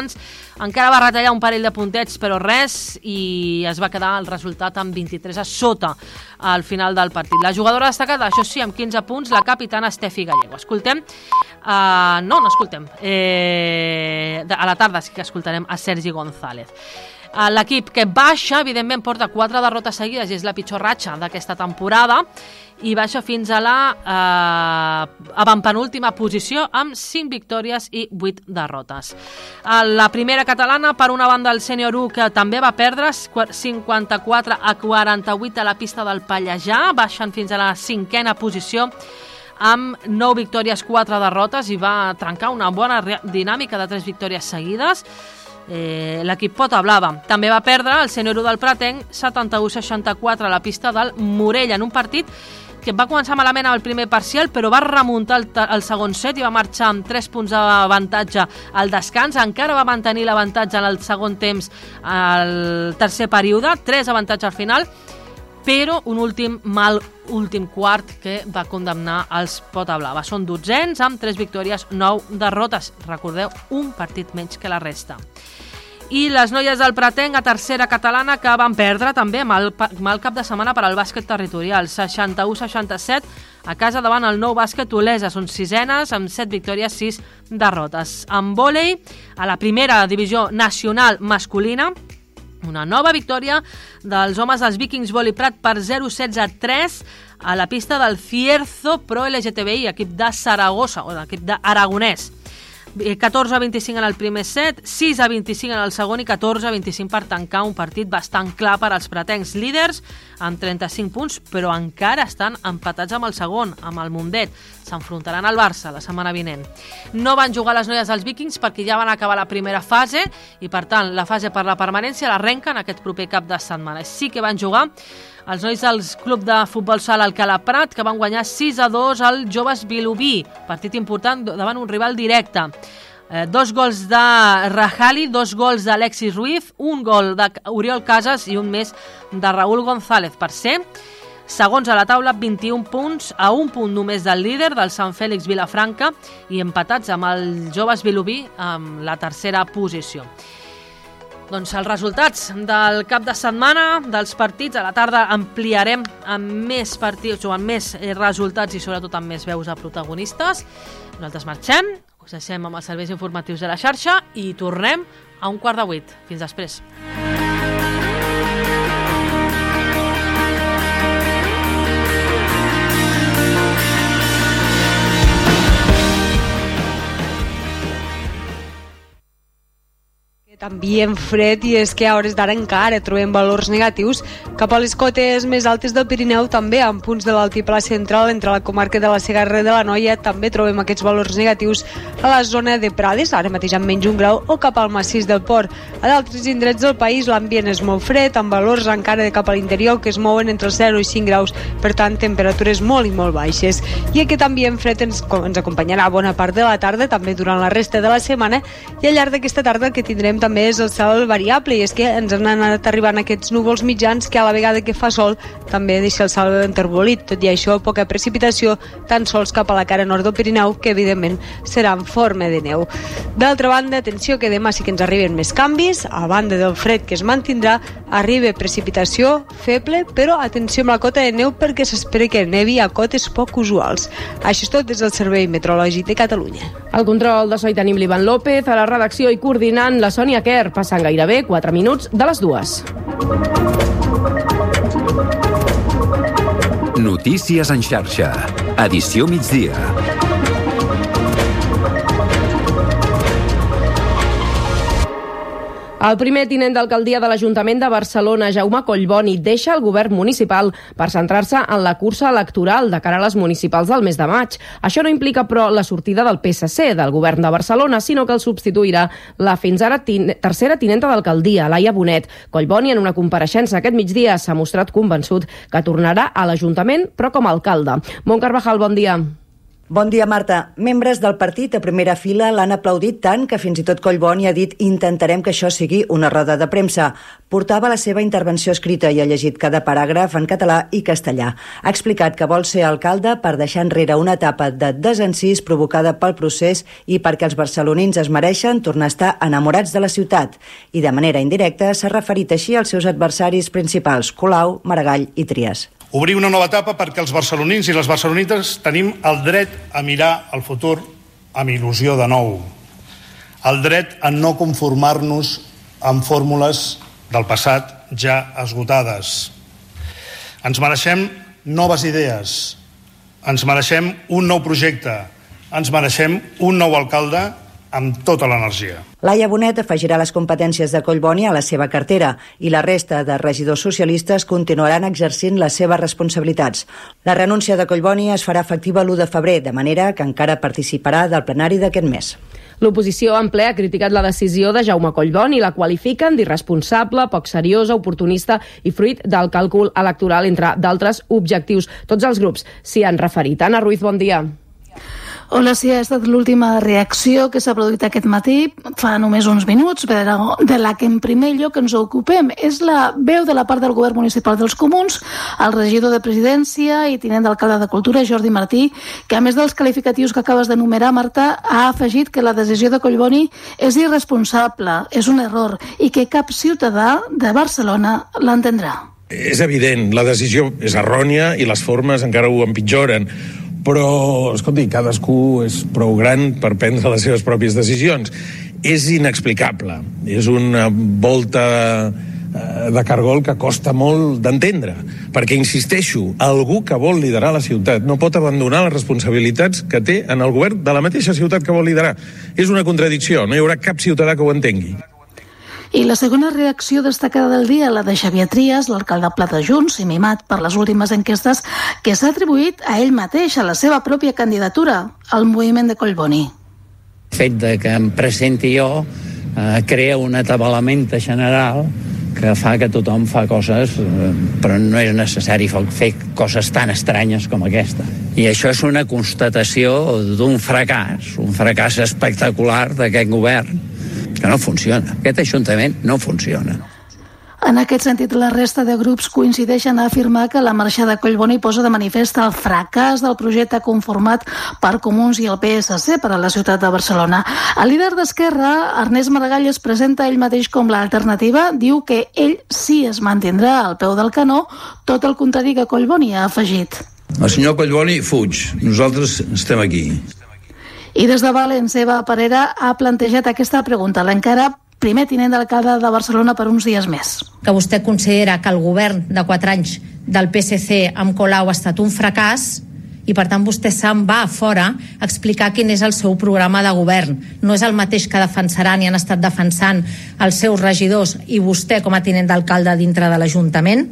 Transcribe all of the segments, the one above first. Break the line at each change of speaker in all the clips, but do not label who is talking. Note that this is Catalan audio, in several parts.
Sants encara va retallar un parell de puntets, però res, i es va quedar el resultat amb 23 a sota al final del partit. La jugadora destacada, això sí, amb 15 punts, la capitana Estefi Gallego. Escoltem, no escoltem, a la tarda sí que escoltarem a Sergi González. L'equip que baixa, evidentment, porta 4 derrotes seguides i és la pitjor ratxa d'aquesta temporada, i baixa fins a la avantpenúltima posició amb 5 victòries i 8 derrotes. La primera catalana, per una banda, el sènior 1, que també va perdre 54 a 48 a la pista del Pallejà, baixen fins a la 5a posició amb 9 victòries, 4 derrotes, i va trencar una bona dinàmica de 3 victòries seguides. L'equip Pota Blava també va perdre el sènior 1 del Pratenc 71-64 a la pista del Morell, en un partit que va començar malament amb el primer parcial, però va remuntar el segon set i va marxar amb 3 punts d'avantatge al descans. Encara va mantenir l'avantatge en el segon temps al tercer període, 3 avantatge al final, però un últim quart que va condemnar els Pota Blava. Són 12ens amb 3 victòries, 9 derrotes. Recordeu, un partit menys que la resta. I les noies del Pratenc, a tercera catalana, que van perdre també mal cap de setmana per al bàsquet territorial, 61-67 a casa davant el Nou Bàsquet Olesa. Són 6enes amb 7 victòries, 6 derrotes. En vòlei, a la primera divisió nacional masculina, una nova victòria dels homes dels Vikings Vòlei Prat per 0-16-3 a la pista del Cierzo Pro LGTBI, equip de Saragossa, o l'equip d'Aragonès. 14-25 en el primer set, 6-25 en el segon i 14-25 per tancar un partit bastant clar per als pratencs, líders amb 35 punts, però encara estan empatats amb el segon, amb el Mundet. S'enfrontaran al Barça la setmana vinent. No van jugar les noies dels Vikings perquè ja van acabar la primera fase i, per tant, la fase per la permanència l'arrenquen aquest proper cap de setmana. Sí que van jugar els nois del Club de Futbol Sala Alcalà Prat, que van guanyar 6-2 al Joves Vilobí, partit important davant un rival directe. 2 gols de Rajali, 2 gols d'Alexis Ruiz, un gol d'Oriol Casas i un més de Raúl González, per ser segons a la taula, 21 punts, a un punt només del líder, del Sant Fèlix Vilafranca, i empatats amb el Joves Vilobí amb la tercera posició. Doncs els resultats del cap de setmana, dels partits, a la tarda ampliarem amb més partits o amb més resultats i sobretot amb més veus de protagonistes. Nosaltres marxem, us deixem amb els serveis informatius de la xarxa i tornem a 7:15. Fins després.
Ambient fred, i és que a hores d'ara encara trobem valors negatius cap a les cotes més altes del Pirineu, també en punts de l'altiplà central entre la comarca de la Segarra de l'Anoia. També trobem aquests valors negatius a la zona de Prades, ara mateix amb menys 1 grau, o cap al massís del Port. A d'altres indrets del país l'ambient és molt fred, amb valors encara de cap a l'interior que es mouen entre els 0 i 5 graus, per tant temperatures molt i molt baixes. I aquest ambient fred ens acompanyarà bona part de la tarda, també durant la resta de la setmana, i al llarg d'aquesta tarda el que tindrem també és el cel variable, i és que ens han anat arribant aquests núvols mitjans que a la vegada que fa sol també deixa el cel enterbolit. Tot i això, poca precipitació, tan sols cap a la cara nord del Pirineu, que evidentment serà en forma de neu. D'altra banda, atenció que demà sí que ens arriben més canvis, a banda del fred que es mantindrà, arriba precipitació feble, però atenció amb la cota de neu perquè s'espera que nevi a cotes poc usuals. Això és tot des del Servei Meteorològic de Catalunya.
El control de so i tenim l'Ivan López, a la redacció i coordinant la Sònia Quer. Passen gairebé 4 minuts de les 2.
Notícies en xarxa. Edició migdia.
El primer tinent d'alcaldia de l'Ajuntament de Barcelona, Jaume Collboni, deixa el govern municipal per centrar-se en la cursa electoral de cara a les municipals del mes de maig. Això no implica, però, la sortida del PSC del govern de Barcelona, sinó que el substituirà la fins ara tercera tinenta d'alcaldia, Laia Bonet. Collboni, en una compareixença aquest migdia, s'ha mostrat convençut que tornarà a l'Ajuntament, però com a alcalde. Mont Carvajal, bon dia.
Bon dia, Marta. Membres del partit a primera fila l'han aplaudit tant que fins i tot Collboni ha dit intentarem que això sigui una roda de premsa. Portava la seva intervenció escrita i ha llegit cada paràgraf en català i castellà. Ha explicat que vol ser alcalde per deixar enrere una etapa de desencís provocada pel procés i perquè els barcelonins es mereixen tornar a estar enamorats de la ciutat. I de manera indirecta s'ha referit així als seus adversaris principals, Colau, Maragall i Trias.
Obrir una nova etapa perquè els barcelonins i les barcelonites tenim el dret a mirar el futur amb il·lusió de nou. El dret a no conformar-nos amb fórmules del passat ja esgotades. Ens mereixem noves idees, ens mereixem un nou projecte, ens mereixem un nou alcalde amb tota l'energia.
Laia Bonet afegirà les competències de Collboni a la seva cartera i la resta de regidors socialistes continuaran exercint les seves responsabilitats. La renúncia de Collboni es farà efectiva l'1 de febrer, de manera que encara participarà del plenari d'aquest mes.
L'oposició en ple ha criticat la decisió de Jaume Collboni i la qualifiquen d'irresponsable, poc seriosa, oportunista i fruit del càlcul electoral, entre d'altres objectius. Tots els grups s'hi han referit. Anna Ruiz, bon dia.
Hola, sí, ha estat l'última reacció que s'ha produït aquest matí, fa només uns minuts, de la que en primer lloc ens ocupem. És la veu de la part del govern municipal dels Comuns, el regidor de Presidència i tinent d'alcalde de Cultura, Jordi Martí, que a més dels qualificatius que acabes d'enumerar, Marta, ha afegit que la decisió de Collboni és irresponsable, és un error i que cap ciutadà de Barcelona l'entendrà.
És evident, la decisió és errònia i les formes encara ho empitjoren. Però, escolti, cadascú és prou gran per prendre les seves pròpies decisions. És inexplicable. És una volta de cargol que costa molt d'entendre. Perquè, insisteixo, algú que vol liderar la ciutat no pot abandonar les responsabilitats que té en el govern de la mateixa ciutat que vol liderar. És una contradicció. No hi haurà cap ciutadà que ho entengui.
I la segona reacció destacada del dia, la de Xavier Trias, l'alcalde pla de Junts i mimat per les últimes enquestes, que s'ha atribuït a ell mateix, a la seva pròpia candidatura, al moviment de Collboni.
El fet de que em presenti jo crea un atabalament general que fa que tothom fa coses, però no és necessari fer coses tan estranyes com aquesta. I això és una constatació d'un fracàs espectacular d'aquest govern, que no funciona. Aquest Ajuntament no funciona.
En aquest sentit, la resta de grups coincideixen a afirmar que la marxada de Collboni posa de manifest el fracàs del projecte conformat per Comuns i el PSC per a la ciutat de Barcelona. El líder d'Esquerra, Ernest Maragall, es presenta ell mateix com l'alternativa, diu que ell sí es mantindrà al peu del canó, tot el contrari que Collboni ha afegit.
El senyor Collboni fuig, nosaltres estem aquí.
I des de Valens, Eva Parera ha plantejat aquesta pregunta, l'encara primer tinent d'alcalde de Barcelona per uns dies més.
Que vostè considera que el govern de 4 anys del PSC amb Colau ha estat un fracàs i per tant vostè se'n va a fora a explicar quin és el seu programa de govern. No és el mateix que defensaran i han estat defensant els seus regidors i vostè com a tinent d'alcalde dintre de l'Ajuntament?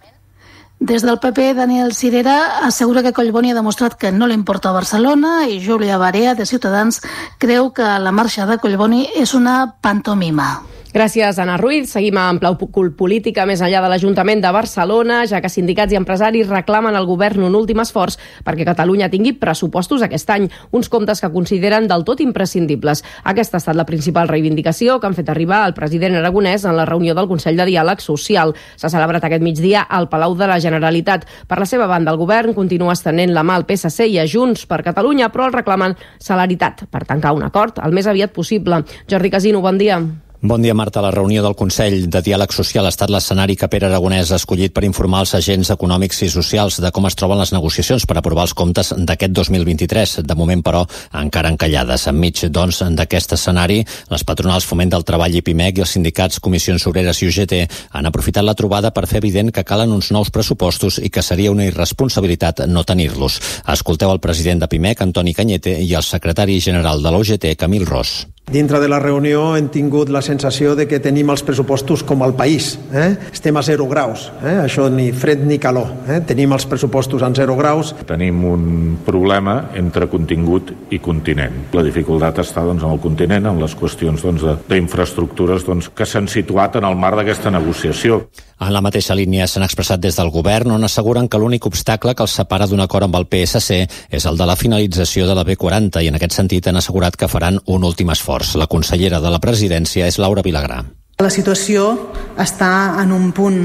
Des del PP, Daniel Cirera assegura que Collboni ha demostrat que no li importa Barcelona i Júlia Barea, de Ciutadans, creu que la marxa de Collboni és una pantomima.
Gràcies, Anna Ruiz. Seguim amb la política més enllà de l'Ajuntament de Barcelona, ja que sindicats i empresaris reclamen al govern un últim esforç perquè Catalunya tingui pressupostos aquest any, uns comptes que consideren del tot imprescindibles. Aquesta ha estat la principal reivindicació que han fet arribar al president aragonès en la reunió del Consell de Diàleg Social. S'ha celebrat aquest migdia al Palau de la Generalitat. Per la seva banda, el govern continua estenent la mà al PSC i a Junts per Catalunya, però el reclamen celeritat per tancar un acord el més aviat possible. Jordi Casino, bon dia.
Bon dia, Marta. La reunió del Consell de Diàleg Social ha estat l'escenari que Pere Aragonès ha escollit per informar els agents econòmics i socials de com es troben les negociacions per aprovar els comptes d'aquest 2023. De moment, però, encara encallades. Enmig, doncs, d'aquest escenari, les patronals Foment del Treball i PIMEC i els sindicats Comissions Obreres i UGT han aprofitat la trobada per fer evident que calen uns nous pressupostos i que seria una irresponsabilitat no tenir-los. Escolteu el president de PIMEC, Antoni Cañete, i el secretari general de la UGT, Camil Ros.
Dintre de la reunió hem tingut la sensació de que tenim els pressupostos com el país. Estem a 0 graus, això ni fred ni calor. Tenim els pressupostos en 0 graus.
Tenim un problema entre contingut i continent. La dificultat està en el continent, en les qüestions d'infraestructures que s'han situat en el marc d'aquesta negociació.
En la mateixa línia s'han expressat des del govern, on asseguren que l'únic obstacle que els separa d'un acord amb el PSC és el de la finalització de la B40 i en aquest sentit han assegurat que faran un últim esforç. La consellera de la presidència és Laura Vilagrà.
La situació està en un punt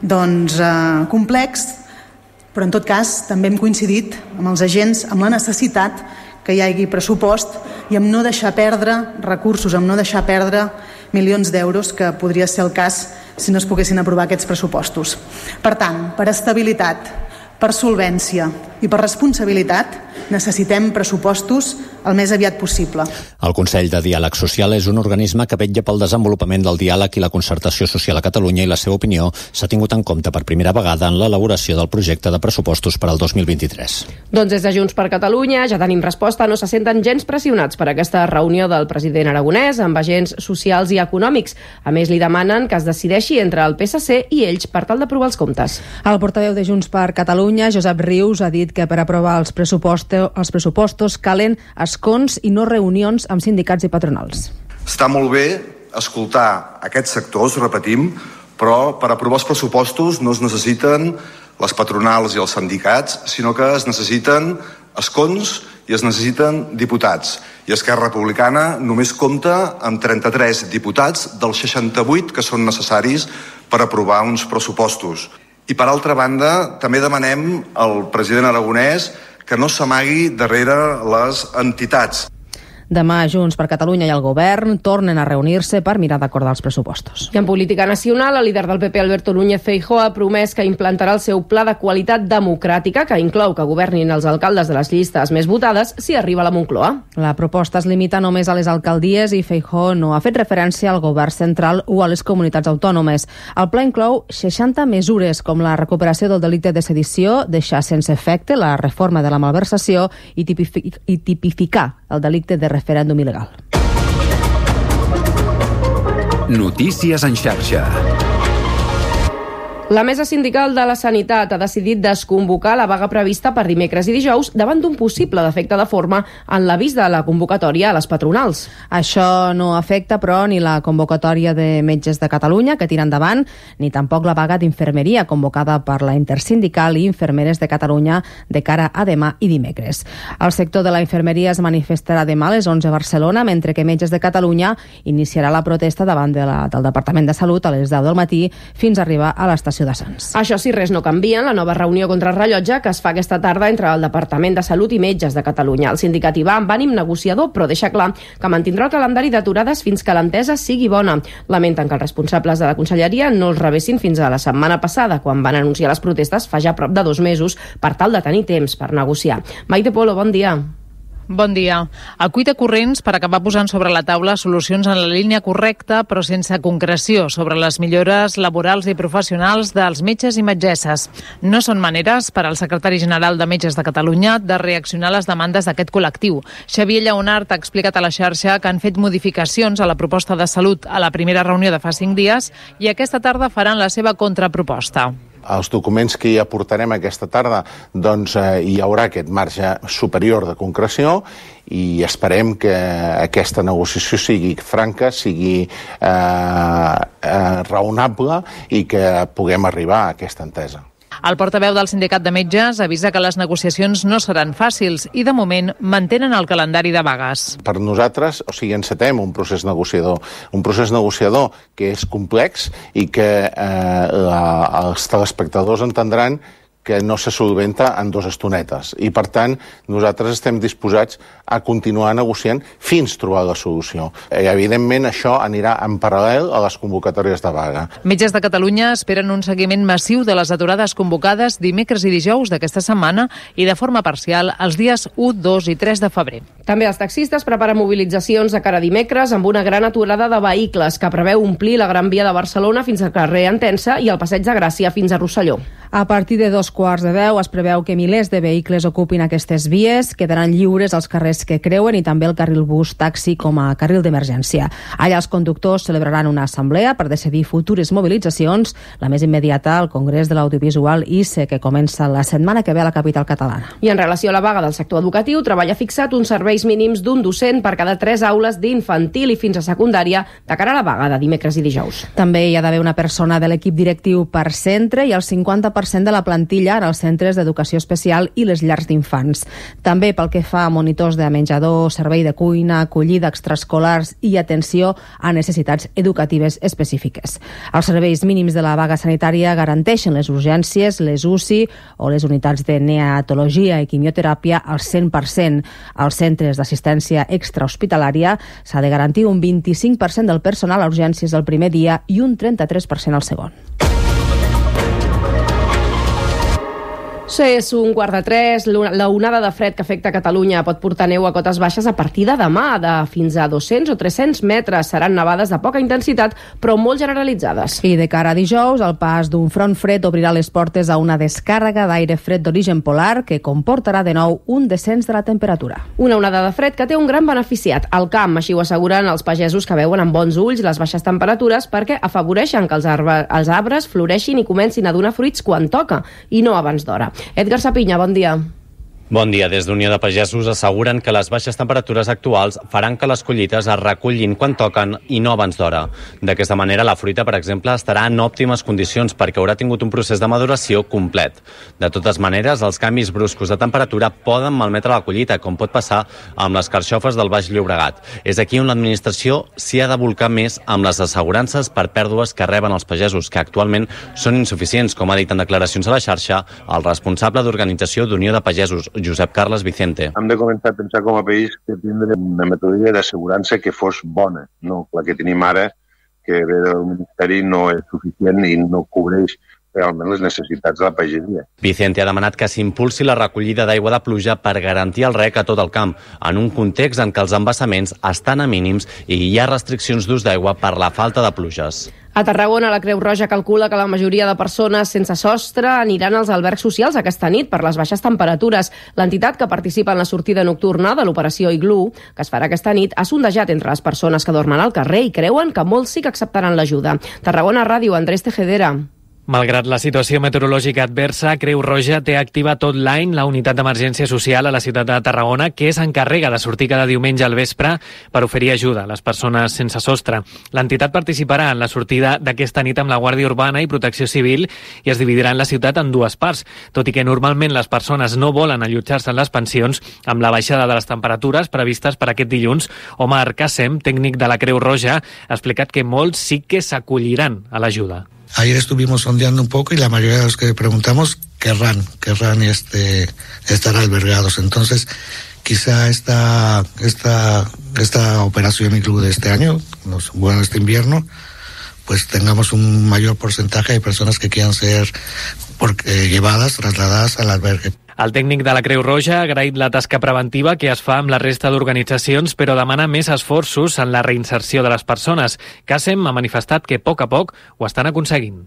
complex, però en tot cas també hem coincidit amb els agents amb la necessitat que hi hagi pressupost i amb no deixar perdre recursos, amb no deixar perdre milions d'euros, que podria ser el cas si no es poguessin aprovar aquests pressupostos. Per tant, per estabilitat, per solvència i per responsabilitat necessitem pressupostos el més aviat possible.
El Consell de Diàleg Social és un organisme que vetlla pel desenvolupament del diàleg i la concertació social a Catalunya i la seva opinió s'ha tingut en compte per primera vegada en l'elaboració del projecte de pressupostos per al 2023.
Doncs des de Junts per Catalunya ja tenim resposta, no se senten gens pressionats per aquesta reunió del president aragonès amb agents socials i econòmics. A més, li demanen que es decideixi entre el PSC i ells per tal d'aprovar els comptes.
El portaveu de Junts per Catalunya, Josep Rius, ha dit que per aprovar els pressupostos calen escons i no reunions amb sindicats i patronals.
Està molt bé escoltar aquests sectors, repetim, però per aprovar els pressupostos no es necessiten les patronals i els sindicats, sinó que es necessiten escons i es necessiten diputats. I Esquerra Republicana només compta amb 33 diputats dels 68 que són necessaris per aprovar uns pressupostos. I per altra banda, també demanem al president aragonès que no s'amagui darrere les entitats.
Demà Junts per Catalunya i el govern tornen a reunir-se per mirar d'acordar els pressupostos.
I en política nacional, el líder del PP, Alberto Núñez Feijóo, ha promès que implantarà el seu pla de qualitat democràtica, que inclou que governin els alcaldes de les llistes més votades si arriba a la Moncloa.
La proposta es limita només a les alcaldies i Feijóo no ha fet referència al govern central o a les comunitats autònomes. El pla inclou 60 mesures, com la recuperació del delicte de sedició, deixar sense efecte la reforma de la malversació i tipificar el delicte de referèndum il·legal.
Notícies en xarxa.
La Mesa Sindical de la Sanitat ha decidit desconvocar la vaga prevista per dimecres i dijous davant d'un possible defecte de forma en l'avís de la convocatòria a les patronals.
Això no afecta, però, ni la convocatòria de Metges de Catalunya, que tira endavant, ni tampoc la vaga d'infermeria convocada per la Intersindical i Infermeres de Catalunya de cara a demà i dimecres. El sector de la infermeria es manifestarà demà a les 11 a Barcelona, mentre que Metges de Catalunya iniciarà la protesta davant del Departament de Salut a les 10 del matí fins a arribar a l'estació de Sants.
Això, si res no canvia, en la nova reunió contra el rellotge que es fa aquesta tarda entre el Departament de Salut i Metges de Catalunya. El sindicat hi va amb ànim negociador, però deixa clar que mantindrà el calendari d'aturades fins que l'entesa sigui bona. Lamenten que els responsables de la conselleria no els rebessin fins a la setmana passada, quan van anunciar les protestes fa ja prop de 2 mesos, per tal de tenir temps per negociar. Maite Polo, bon dia.
Bon dia. El cuita corrents per acabar posant sobre la taula solucions en la línia correcta, però sense concreció sobre les millores laborals i professionals dels metges i metgesses. No són maneres per al secretari general de Metges de Catalunya de reaccionar a les demandes d'aquest col·lectiu. Xavier Lleonart ha explicat a la xarxa que han fet modificacions a la proposta de salut a la primera reunió de fa 5 dies i aquesta tarda faran la seva contraproposta.
Els documents que hi aportarem aquesta tarda, doncs hi haurà aquest marge superior de concreció i esperem que aquesta negociació sigui franca, sigui raonable i que puguem arribar a aquesta entesa.
El portaveu del sindicat de metges avisa que les negociacions no seran fàcils i, de moment, mantenen el calendari de vagues.
Per nosaltres, encetem un procés negociador que és complex i que els telespectadors entendran que no se solventa en 2 estonetes. I, per tant, nosaltres estem disposats a continuar negociant fins trobar la solució. I, evidentment, això anirà en paral·lel a les convocatòries de vaga.
Metges de Catalunya esperen un seguiment massiu de les aturades convocades dimecres i dijous d'aquesta setmana i de forma parcial els dies 1, 2 i 3 de febrer.
També els taxistes preparen mobilitzacions de cara a dimecres amb una gran aturada de vehicles que preveu omplir la Gran Via de Barcelona fins al carrer Entença i el Passeig de Gràcia fins a Rosselló.
A partir de 2:15 es preveu que milers de vehicles ocupin aquestes vies, quedaran lliures els carrers que creuen i també el carril bus taxi com a carril d'emergència. Allà els conductors celebraran una assemblea per decidir futures mobilitzacions, la més immediata al Congrés de l'Audiovisual ICE, que comença la setmana que ve a la capital catalana.
I en relació a la vaga del sector educatiu, Treball ha fixat uns serveis mínims d'un docent per cada 3 aules d'infantil i fins a secundària de cara a la vaga de dimecres i dijous.
També hi ha d'haver una persona de l'equip directiu per centre i el 50% de la plantilla en els centres d'educació especial i les llars d'infants. També pel que fa a monitors de menjador, servei de cuina, acollida extraescolars i atenció a necessitats educatives específiques. Els serveis mínims de la vaga sanitària garanteixen les urgències, les UCI o les unitats de neonatologia i quimioteràpia al 100%. Als centres d'assistència extrahospitalària s'ha de garantir un 25% del personal a urgències el primer dia i un 33% al segon.
És un 2:45. La onada de fred que afecta Catalunya pot portar neu a cotes baixes a partir de demà, de fins a 200 o 300 metres. Seran nevades de poca intensitat, però molt generalitzades.
I de cara a dijous, el pas d'un front fred obrirà les portes a una descàrrega d'aire fred d'origen polar que comportarà de nou un descens de la temperatura.
Una onada de fred que té un gran beneficiat al camp, així ho asseguren els pagesos que veuen amb bons ulls les baixes temperatures perquè afavoreixen que els arbres floreixin i comencin a donar fruits quan toca i no abans d'hora. Edgar Sapinya, bon dia.
Bon dia. Des d'Unió de Pagesos asseguren que les baixes temperatures actuals faran que les collites es recullin quan toquen i no abans d'hora. D'aquesta manera, la fruita, per exemple, estarà en òptimes condicions perquè haurà tingut un procés de maduració complet. De totes maneres, els canvis bruscos de temperatura poden malmetre la collita, com pot passar amb les carxofes del Baix Llobregat. És aquí on l'administració s'hi ha de bolcar més amb les assegurances per pèrdues que reben els pagesos, que actualment són insuficients, com ha dit en declaracions a la xarxa el responsable d'organització d'Unió de Pagesos, Josep Carles Vicente.
Hem de començar a pensar com a país que tindre una metodologia d'assegurança que fos bona, no la que tenim ara, que ve del Ministeri no és suficient i no cobreix realment les necessitats de la pagesia.
Vicente ha demanat que s'impulsi la recollida d'aigua de pluja per garantir el reg a tot el camp, en un context en què els embassaments estan a mínims i hi ha restriccions d'ús d'aigua per la falta de pluges.
A Tarragona, la Creu Roja calcula que la majoria de persones sense sostre aniran als albergs socials aquesta nit per les baixes temperatures. L'entitat que participa en la sortida nocturna de l'operació Iglú, que es farà aquesta nit, ha sondejat entre les persones que dormen al carrer i creuen que molts sí que acceptaran l'ajuda. Tarragona Ràdio, Andrés Tejedera.
Malgrat la situació meteorològica adversa, Creu Roja té activa tot l'any la unitat d'emergència social a la ciutat de Tarragona, que s'encarrega de sortir cada diumenge al vespre per oferir ajuda a les persones sense sostre. L'entitat participarà en la sortida d'aquesta nit amb la Guàrdia Urbana i Protecció Civil i es dividirà en la ciutat en dues parts. Tot i que normalment les persones no volen allotjar-se en les pensions, amb la baixada de les temperatures previstes per aquest dilluns, Omar Kassem, tècnic de la Creu Roja, ha explicat que molts sí que s'acolliran a l'ajuda.
Ayer estuvimos sondeando un poco y la mayoría de los que preguntamos querrán estar albergados. Entonces, quizá esta operación Iglú de este año, bueno, este invierno, pues tengamos un mayor porcentaje de personas que quieran ser llevadas, trasladadas al albergue.
El tècnic de la Creu Roja ha agraït la tasca preventiva que es fa amb la resta d'organitzacions, però demana més esforços en la reinserció de les persones. Kassem ha manifestat que a poc ho estan aconseguint.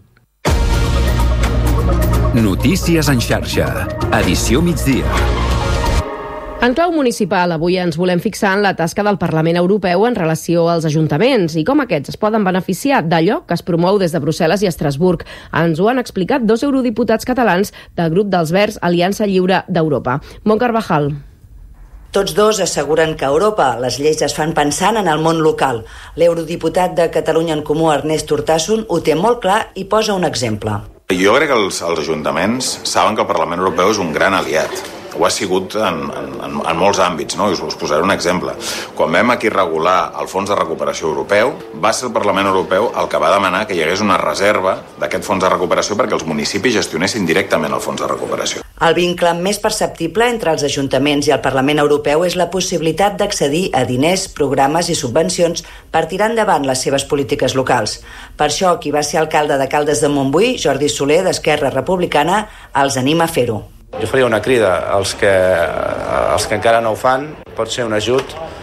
Notícies en xarxa. Edició migdia.
En clau municipal, avui ens volem fixar en la tasca del Parlament Europeu en relació als ajuntaments i com aquests es poden beneficiar d'allò que es promou des de Brussel·les i Estrasburg. Ens ho han explicat 2 eurodiputats catalans del grup dels Verds Aliança Lliure d'Europa. Mont Carvajal.
Tots dos asseguren que a Europa les lleis es fan pensant en el món local. L'eurodiputat de Catalunya en Comú, Ernest Urtasun, ho té molt clar i posa un exemple.
Jo crec que els ajuntaments saben que el Parlament Europeu és un gran aliat. Ho ha sigut en molts àmbits, no? Us posaré un exemple. Quan vam aquí regular el Fons de Recuperació Europeu, va ser el Parlament Europeu el que va demanar que hi hagués una reserva d'aquest Fons de Recuperació perquè els municipis gestionessin directament el Fons de Recuperació.
El vincle més perceptible entre els ajuntaments i el Parlament Europeu és la possibilitat d'accedir a diners, programes i subvencions per tirar endavant les seves polítiques locals. Per això, qui va ser alcalde de Caldes de Montbui, Jordi Soler, d'Esquerra Republicana, els anima a fer-ho.
Jo faria una crida als que encara no ho fan. Pot ser un ajut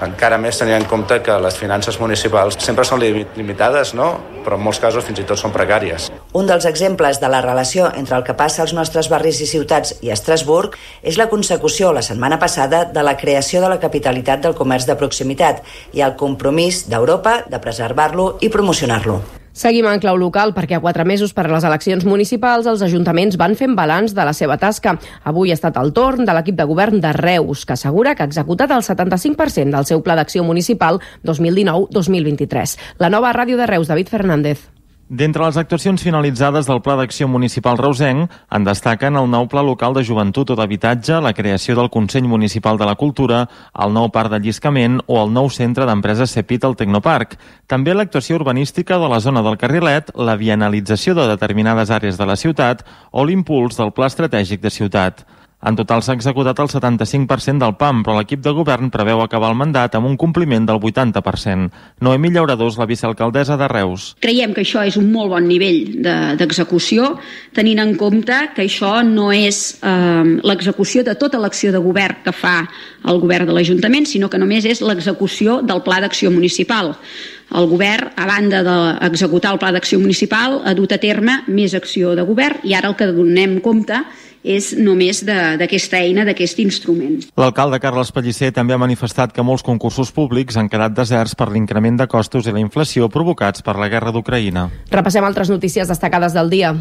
encara més tenint en compte que les finances municipals sempre són limitades, no? Però en molts casos fins i tot són precàries.
Un dels exemples de la relació entre el que passa als nostres barris i ciutats i Estrasburg és la consecució la setmana passada de la creació de la capitalitat del comerç de proximitat i el compromís d'Europa de preservar-lo i promocionar-lo.
Seguim en clau local perquè a 4 mesos per a les eleccions municipals els ajuntaments van fent balanç de la seva tasca. Avui ha estat el torn de l'equip de govern de Reus, que assegura que ha executat el 75% del seu pla d'acció municipal 2019-2023. La nova ràdio de Reus, David Fernández.
D'entre les actuacions finalitzades del Pla d'Acció Municipal reusenc, en destaquen el nou Pla Local de Joventut o d'Habitatge, la creació del Consell Municipal de la Cultura, el nou Parc de Lliscament o el nou Centre d'Empreses Cepit al Tecnoparc. També l'actuació urbanística de la zona del Carrilet, la vianalització de determinades àrees de la ciutat o l'impuls del Pla Estratègic de Ciutat. En total s'ha executat el 75% del PAM, però l'equip de govern preveu acabar el mandat amb un compliment del 80%. Noemí Llauradós, la vicealcaldessa de Reus.
Creiem que això és un molt bon nivell d'execució, tenint en compte que això no és l'execució de tota l'acció de govern que fa el govern de l'Ajuntament, sinó que només és l'execució del Pla d'Acció Municipal. El govern, a banda d'executar el Pla d'Acció Municipal, ha dut a terme més acció de govern i ara el que donem compte és només d'aquesta eina, d'aquest instrument.
L'alcalde Carles Pellicer també ha manifestat que molts concursos públics han quedat deserts per l'increment de costos i la inflació provocats per la guerra d'Ucraïna.
Repassem altres notícies destacades del dia.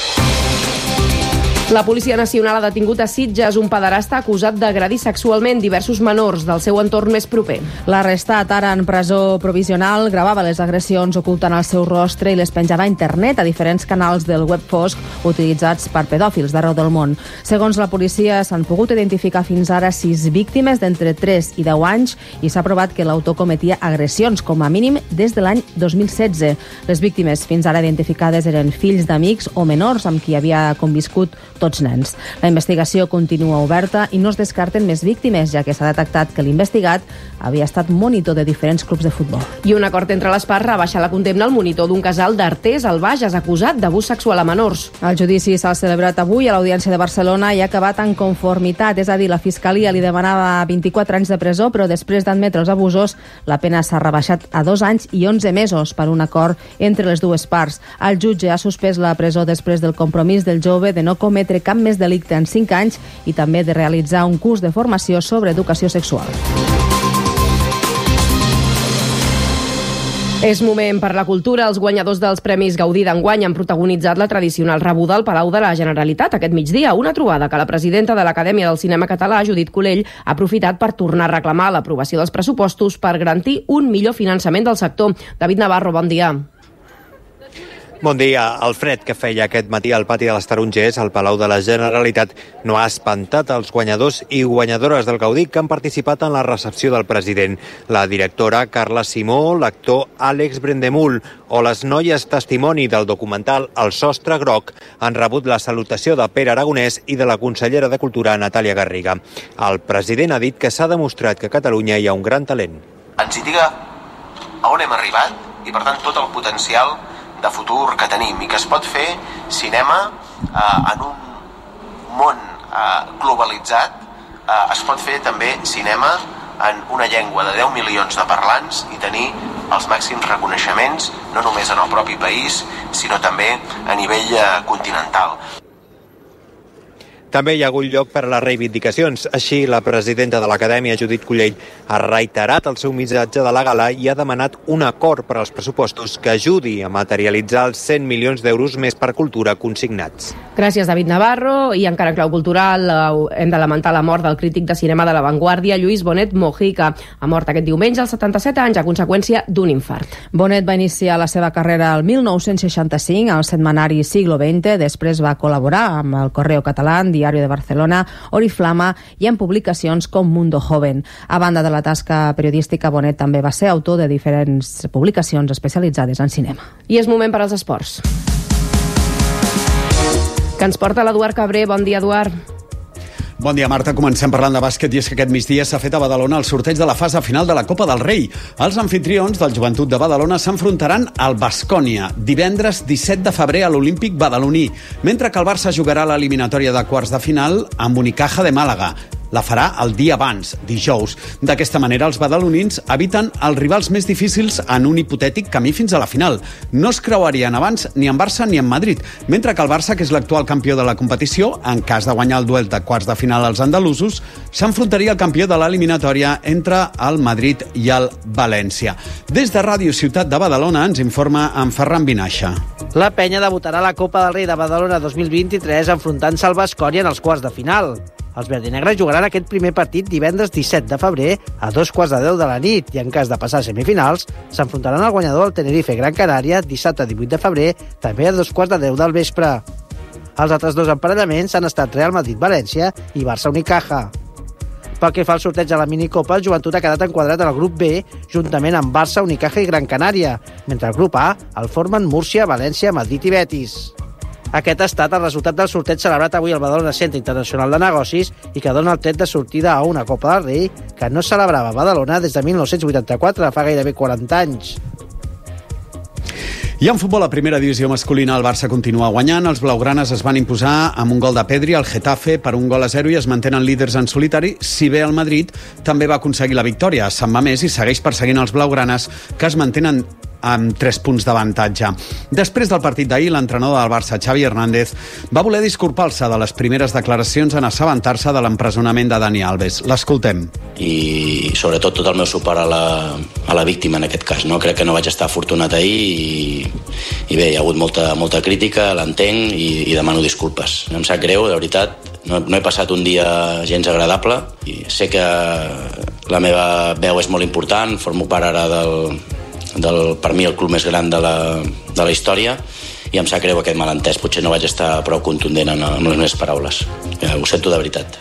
La Policia Nacional ha detingut a Sitges un pederasta acusat d'agredir sexualment diversos menors del seu entorn més proper.
L'arrestat, ara en presó provisional, gravava les agressions ocultant el seu rostre i les penjava a internet a diferents canals del web fosc utilitzats per pedòfils d'arreu del món. Segons la policia, s'han pogut identificar fins ara 6 víctimes d'entre 3 i 10 anys i s'ha provat que l'autor cometia agressions, com a mínim, des de l'any 2016. Les víctimes fins ara identificades eren fills d'amics o menors amb qui havia conviscut tots nens. La investigació continua oberta i no es descarten més víctimes, ja que s'ha detectat que l'investigat havia estat monitor de diferents clubs de futbol.
I un acord entre les parts rebaixa la condemna al monitor d'un casal d'Artés al Bages acusat d'abús sexual a menors.
El judici s'ha celebrat avui a l'Audiència de Barcelona i ha acabat en conformitat, és a dir, la Fiscalia li demanava 24 anys de presó, però després d'admetre els abusos, la pena s'ha rebaixat a 2 anys i 11 mesos per un acord entre les dues parts. El jutge ha suspès la presó després del compromís del jove de no cometre cap més delicte en 5 anys i també de realitzar un curs de formació sobre educació sexual.
És moment per la cultura. Els guanyadors dels Premis Gaudí d'enguany han protagonitzat la tradicional rebuda al Palau de la Generalitat aquest migdia, una trobada que la presidenta de l'Acadèmia del Cinema Català, Judit Collell, ha aprofitat per tornar a reclamar l'aprovació dels pressupostos per garantir un millor finançament del sector. David Navarro, bon dia.
Bon dia. El fred que feia aquest matí al pati de les Tarongers, al Palau de la Generalitat, no ha espantat els guanyadors i guanyadores del Gaudí que han participat en la recepció del president. La directora Carla Simó, l'actor Àlex Brendemul o les noies testimoni del documental El sostre groc han rebut la salutació de Pere Aragonès i de la consellera de Cultura, Natàlia Garriga. El president ha dit que s'ha demostrat que a Catalunya hi ha un gran talent.
Ens indica a on hem arribat i, per tant, tot el potencial de futur que tenim i que es pot fer cinema en un món globalitzat, es pot fer també cinema en una llengua de 10 milions de parlants i tenir els màxims reconeixements no només en el propi país sinó també a nivell continental.
També hi ha hagut lloc per a les reivindicacions. Així, la presidenta de l'Acadèmia, Judit Collell, ha reiterat el seu missatge de la gala i ha demanat un acord per als pressupostos que ajudi a materialitzar els 100 milions d'euros més per cultura consignats.
Gràcies, David Navarro. I encara en clau cultural hem de lamentar la mort del crític de cinema de La Vanguardia, Lluís Bonet Mojica. Ha mort aquest diumenge als 77 anys a conseqüència d'un infart.
Bonet va iniciar la seva carrera el 1965 al setmanari Siglo XX, després va col·laborar amb el Correo Català, Diario de Barcelona, Oriflama i en publicacions com Mundo Joven. A banda de la tasca periodística, Bonet també va ser autor de diferents publicacions especialitzades en cinema.
I és moment per als esports, que ens porta l'Eduard Cabré. Bon dia, Eduard.
Bon dia, Marta. Comencem parlant de bàsquet i és que aquest migdia s'ha fet a Badalona el sorteig de la fase final de la Copa del Rei. Els anfitrions del Joventut de Badalona s'enfrontaran al Baskonia divendres 17 de febrer a l'Olímpic badaloní, mentre que el Barça jugarà l'eliminatòria de quarts de final amb Unicaja de Màlaga. la farà el dia abans, dijous. D'aquesta manera, els badalonins eviten els rivals més difícils en un hipotètic camí fins a la final. No es creuarien abans ni en Barça ni en Madrid, mentre que el Barça, que és l'actual campió de la competició, en cas de guanyar el duel de quarts de final als andalusos, s'enfrontaria al campió de l'eliminatòria entre el Madrid i el València. Des de Ràdio Ciutat de Badalona ens informa en Ferran Vinaixa.
La penya debutarà a la Copa del Rei de Badalona 2023 enfrontant-se al Baskonia en els quarts de final. Els verdinegres jugaran aquest primer partit divendres 17 de febrer a 2:10 de la nit i, en cas de passar a semifinals, s'enfrontaran al guanyador al Tenerife Gran Canària dissabte 18 de febrer, també a 2:10 del vespre. Els altres dos emparellaments han estat Real Madrid-València i Barça-Unicaja. Pel que fa al sorteig de la minicopa, el Joventut ha quedat enquadrat en el grup B, juntament amb Barça, Unicaja i Gran Canària, mentre el grup A el formen Múrcia, València, Madrid i Betis. Aquest ha estat el resultat del sorteig celebrat avui al Badalona Centre Internacional de Negocis i que dona el tret de sortida a una Copa del Rei que no celebrava a Badalona des de 1984, fa gairebé 40 anys.
I en futbol, a primera divisió masculina, el Barça continua guanyant. Els blaugranes es van imposar amb un gol de Pedri al Getafe per 1-0 i es mantenen líders en solitari, si bé el Madrid també va aconseguir la victòria. Se'n va més i segueix perseguint els blaugranes, que es mantenen amb 3 punts d'avantatge. Després del partit d'ahir, l'entrenador del Barça, Xavi Hernández, va voler disculpar-se de les primeres declaracions en assabentar-se de l'empresonament de Dani Alves. L'escoltem.
I sobretot tot el meu suport a la víctima en aquest cas. No? Crec que no vaig estar afortunat ahir i bé, hi ha hagut molta crítica, l'entenc i demano disculpes. Em sap greu, de veritat. No he passat un dia gens agradable i sé que la meva veu és molt important, formo part ara del per mi el club més gran de la història i em sap greu aquest malentès. Potser no vaig estar prou contundent amb les meves paraules. Ho sento de veritat.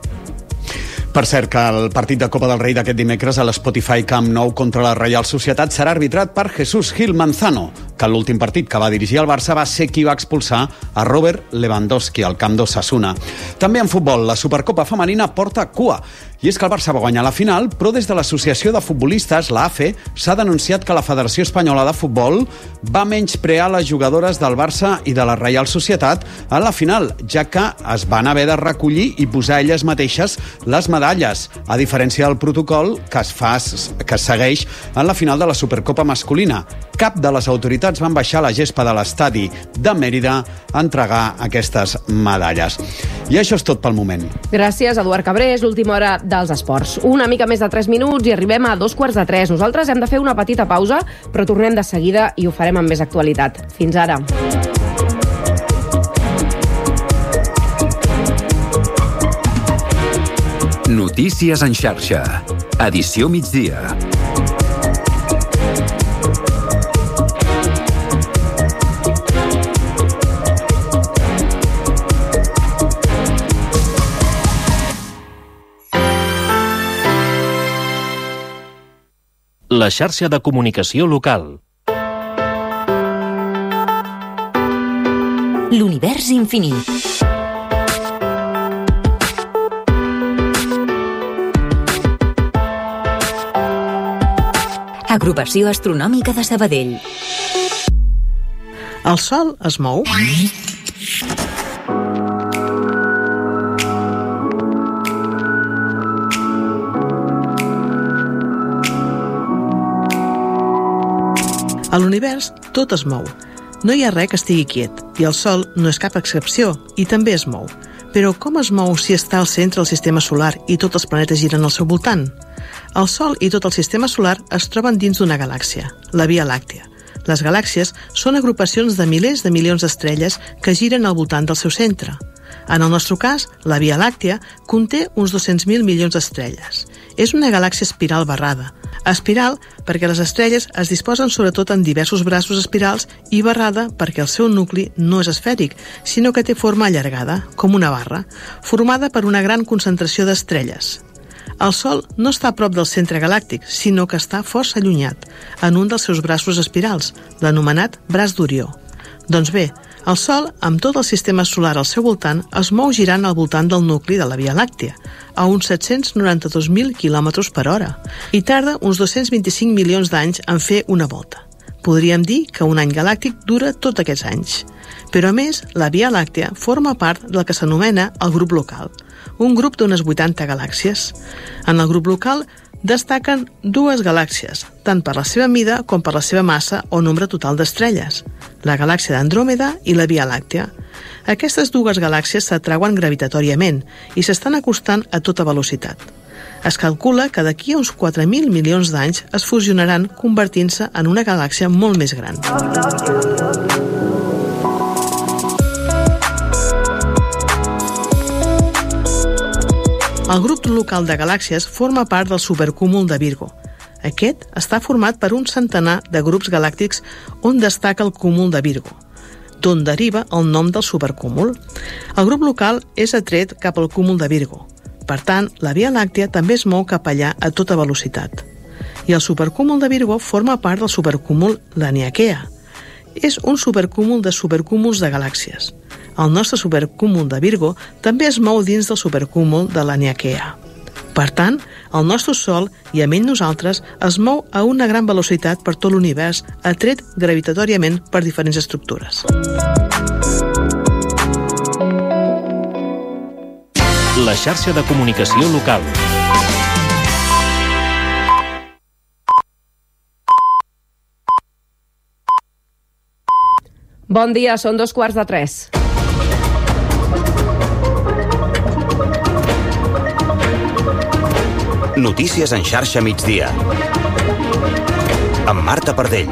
Per cert, que el partit de Copa del Rei d'aquest dimecres a l'Spotify Camp Nou contra la Reial Societat serà arbitrat per Jesús Gil Manzano, que l'últim partit que va dirigir el Barça va ser qui va expulsar a Robert Lewandowski al camp d'Osasuna. També en futbol, la Supercopa femenina porta cua. I és que el Barça va guanyar la final, però des de l'Associació de Futbolistes, la AFE, s'ha denunciat que la Federació Espanyola de Futbol va menysprear les jugadores del Barça i de la Reial Societat a la final, ja que es van haver de recollir i posar elles mateixes les medalles, a diferència del protocol que es segueix en la final de la Supercopa masculina. Cap de les autoritats van baixar a la gespa de l'estadi de Mèrida a entregar aquestes medalles. I això és tot pel moment.
Gràcies, Eduard Cabré. És l'última hora dels esports. Una mica més de 3 minuts i arribem a 2:15. Nosaltres hem de fer una petita pausa, però tornem de seguida i ho farem amb més actualitat. Fins ara.
Notícies en xarxa. Edició migdia.
La xarxa de comunicació local.
L'univers infinit. Agrupació Astronòmica de Sabadell.
El Sol es mou? A l'univers tot es mou. No hi ha res que estigui quiet, i el Sol no és cap excepció, i també es mou. Però com es mou si està al centre del sistema solar i tots els planetes giren al seu voltant? El Sol i tot el sistema solar es troben dins d'una galàxia, la Via Làctea. Les galàxies són agrupacions de milers de milions d'estrelles que giren al voltant del seu centre. En el nostre cas, la Via Làctea conté uns 200.000 milions d'estrelles. És una galàxia espiral barrada. Espiral perquè les estrelles es disposen sobretot en diversos braços espirals i barrada perquè el seu nucli no és esfèric, sinó que té forma allargada, com una barra, formada per una gran concentració d'estrelles. El Sol no està a prop del centre galàctic, sinó que està força allunyat, en un dels seus braços espirals, l'anomenat braç d'Orió. Doncs bé, el Sol, amb tot el sistema solar al seu voltant, es mou girant al voltant del nucli de la Via Làctea, a uns 792.000 km/h, i tarda uns 225 milions d'anys en fer una volta. Podríem dir que un any galàctic dura tots aquests anys. Però a més, la Via Làctea forma part del que s'anomena el grup local, un grup d'unes 80 galàxies. En el grup local destaquen dues galàxies, tant per la seva mida com per la seva massa o nombre total d'estrelles, la galàxia d'Andròmeda i la Via Làctea. Aquestes dues galàxies s'atrauen gravitatòriament i s'estan acostant a tota velocitat. Es calcula que d'aquí a uns 4.000 milions d'anys es fusionaran convertint-se en una galàxia molt més gran. El grup local de galàxies forma part del supercúmul de Virgo. Aquest està format per un centenar de grups galàctics on destaca el cúmul de Virgo, d'on deriva el nom del supercúmul. El grup local és atret cap al cúmul de Virgo. Per tant, la Via Làctea també es mou cap allà a tota velocitat. I el supercúmul de Virgo forma part del supercúmul Laniakea. És un supercúmul de supercúmuls de galàxies. El nostre supercúmul de Virgo també es mou dins del supercúmul de Laniakea. Per tant, el nostre Sol, i amb ell nosaltres, es mou a una gran velocitat per tot l'univers, atret gravitatoriament per diferents estructures.
La xarxa de comunicació local.
Bon dia, són 2:15.
Notícies en xarxa migdia. Amb Marta Pardell.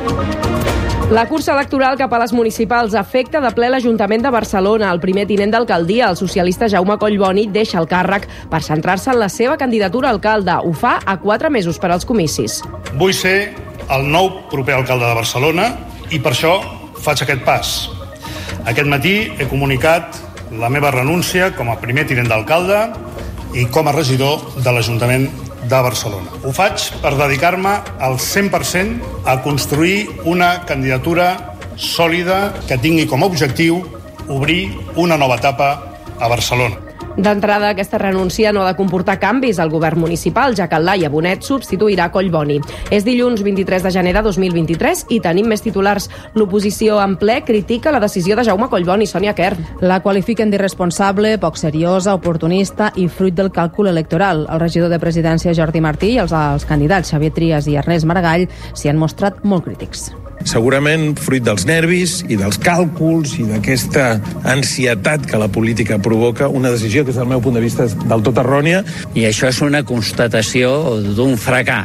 La cursa electoral cap a les municipals afecta de ple l'Ajuntament de Barcelona. El primer tinent d'alcaldia, el socialista Jaume Collboni, deixa el càrrec per centrar-se en la seva candidatura a alcalde. Ho fa a 4 mesos per als comicis.
Vull ser el nou proper alcalde de Barcelona i per això faig aquest pas. Aquest matí he comunicat la meva renúncia com a primer tinent d'alcalde i com a regidor de l'Ajuntament de Barcelona. Ho faig per dedicar-me al 100% a construir una candidatura sòlida que tingui com a objectiu obrir una nova etapa a Barcelona.
D'entrada, aquesta renúncia no ha de comportar canvis al govern municipal, ja que Laia Bonet substituirà Collboni. És dilluns 23 de gener de 2023 i tenim més titulars. L'oposició en ple critica la decisió de Jaume Collboni. Sònia Kern.
La qualifiquen d'irresponsable, poc seriosa, oportunista i fruit del càlcul electoral. El regidor de Presidència, Jordi Martí, i els candidats Xavier Trias i Ernest Maragall s'hi han mostrat molt crítics.
Segurament fruit dels nervis i dels càlculs i d'aquesta ansietat que la política provoca, una decisió que des del meu punt de vista és del tot errònia.
I això és una constatació d'un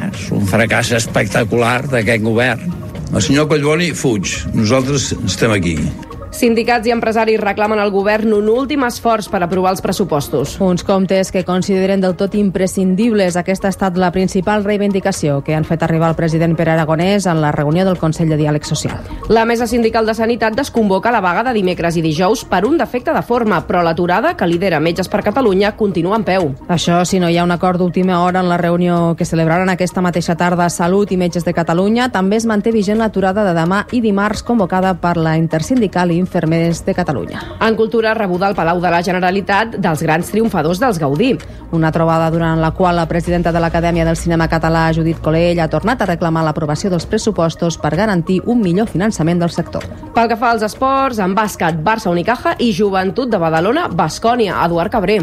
fracàs espectacular d'aquest govern.
El senyor Collboni fuig, nosaltres estem aquí.
Sindicats i empresaris reclamen al govern un últim esforç per aprovar els pressupostos.
Uns comptes que consideren del tot imprescindibles. Aquesta ha estat la principal reivindicació que han fet arribar el president Pere Aragonès en la reunió del Consell de Diàleg Social.
La Mesa Sindical de Sanitat desconvoca la vaga de dimecres i dijous per un defecte de forma, però l'aturada que lidera Metges per Catalunya continua en peu.
Això si no hi ha un acord d'última hora en la reunió que celebraran aquesta mateixa tarda a Salut i Metges de Catalunya, també es manté vigent l'aturada de demà i dimarts convocada per la Intersindical i Infermeres de Catalunya.
En cultura, rebuda al Palau de la Generalitat dels grans triomfadors dels Gaudí.
Una trobada durant la qual la presidenta de l'Acadèmia del Cinema Català, Judit Colell, ha tornat a reclamar l'aprovació dels pressupostos per garantir un millor finançament del sector.
Pel que fa als esports, en bàsquet, Barça Unicaja i Joventut de Badalona, Baskònia, Eduard Cabré.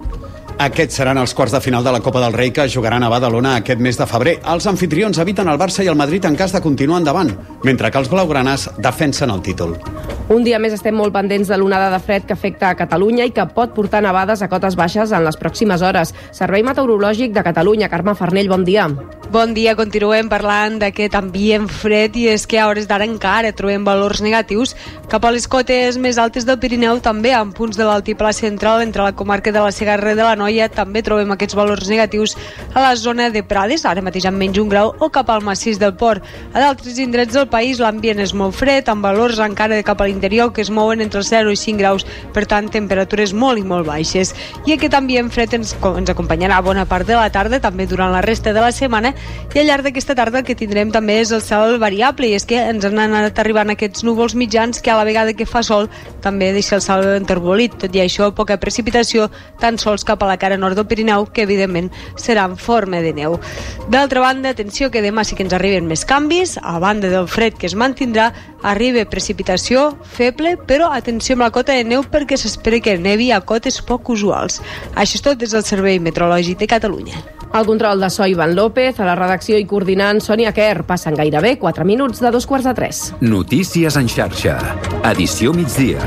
Aquests seran els quarts de final de la Copa del Rei que jugaran a Badalona aquest mes de febrer. Els anfitrions eviten el Barça i el Madrid en cas de continuar endavant, mentre que els blaugranes defensen el títol.
Un dia més estem molt pendents de l'onada de fred que afecta a Catalunya i que pot portar nevades a cotes baixes en les pròximes hores. Servei Meteorològic de Catalunya. Carme Farnell, bon dia.
Bon dia, continuem parlant d'aquest ambient fred i és que a hores d'ara encara trobem valors negatius cap a les cotes més altes del Pirineu, també en punts de l'altiplà central entre la comarca de la Segarra de la Noia també trobem aquests valors negatius a la zona de Prades, ara mateix amb menys 1 grau, o cap al massís del Port. A d'altres indrets del país l'ambient és molt fred, amb valors encara cap a l'interior que es mouen entre els 0 i 5 graus, per tant temperatures molt i molt baixes. I aquest ambient fred ens acompanyarà bona part de la tarda, també durant la resta de la setmana, i al llarg d'aquesta tarda el que tindrem també és el cel variable, i és que ens han anat arribant aquests núvols mitjans que a la vegada que fa sol també deixa el cel enterbolit. Tot i això, poca precipitació, tan sols cap a la cara nord del Pirineu, que evidentment serà en forma de neu. D'altra banda, atenció que demà sí que ens arriben més canvis, a banda del fred que es mantindrà, arriba precipitació feble, però atenció amb la cota de neu perquè s'espera que nevi a cotes poc usuals. Això és tot des del Servei Meteorològic de Catalunya.
El control de so Ivan López, a la redacció i coordinant Sònia Quer. Passen gairebé 4 minuts de 2:45.
Notícies en xarxa. Edició migdia.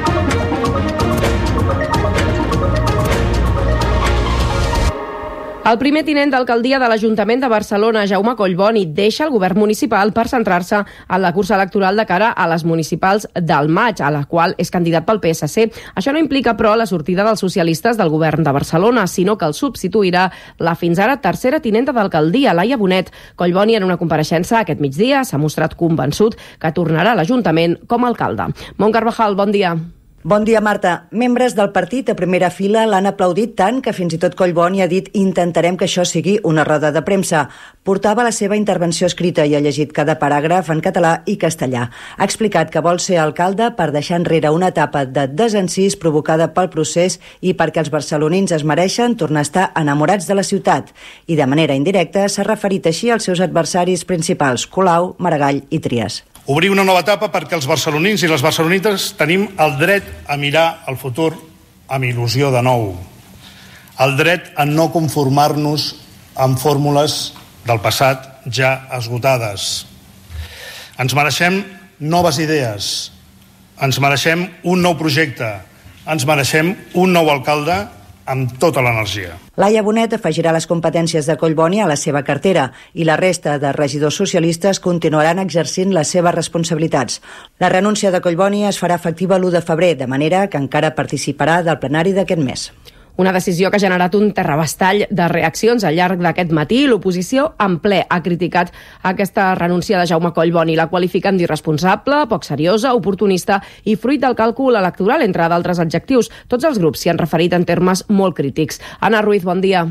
El primer tinent d'alcaldia de l'Ajuntament de Barcelona, Jaume Collboni, deixa el govern municipal per centrar-se en la cursa electoral de cara a les municipals del maig, a la qual és candidat pel PSC. Això no implica, però, la sortida dels socialistes del govern de Barcelona, sinó que el substituirà la fins ara tercera tinenta d'alcaldia, Laia Bonet. Collboni, en una compareixença aquest migdia, s'ha mostrat convençut que tornarà a l'Ajuntament com a alcalde. Mont Carvajal, bon dia.
Bon dia, Marta. Membres del partit a primera fila l'han aplaudit tant que fins i tot Collboni ha dit intentarem que això sigui una roda de premsa. Portava la seva intervenció escrita i ha llegit cada paràgraf en català i castellà. Ha explicat que vol ser alcalde per deixar enrere una etapa de desencís provocada pel procés i perquè els barcelonins es mereixen tornar a estar enamorats de la ciutat. I de manera indirecta s'ha referit així als seus adversaris principals, Colau, Maragall i Trias.
Obrir una nova etapa perquè els barcelonins i les barcelonites tenim el dret a mirar el futur amb il·lusió de nou. El dret a no conformar-nos amb fórmules del passat ja esgotades. Ens mereixem noves idees. Ens mereixem un nou projecte. Ens mereixem un nou alcalde amb tota l'energia.
Laia Bonet afegirà les competències de Collboni a la seva cartera i la resta de regidors socialistes continuaran exercint les seves responsabilitats. La renúncia de Collboni es farà efectiva l'1 de febrer, de manera que encara participarà del plenari d'aquest mes.
Una decisió que ha generat un terrabastall de reaccions al llarg d'aquest matí. L'oposició en ple ha criticat aquesta renúncia de Jaume Collboni. La qualifiquen d'irresponsable, poc seriosa, oportunista i fruit del càlcul electoral, entre d'altres adjectius. Tots els grups s'hi han referit en termes molt crítics. Anna Ruiz, bon dia.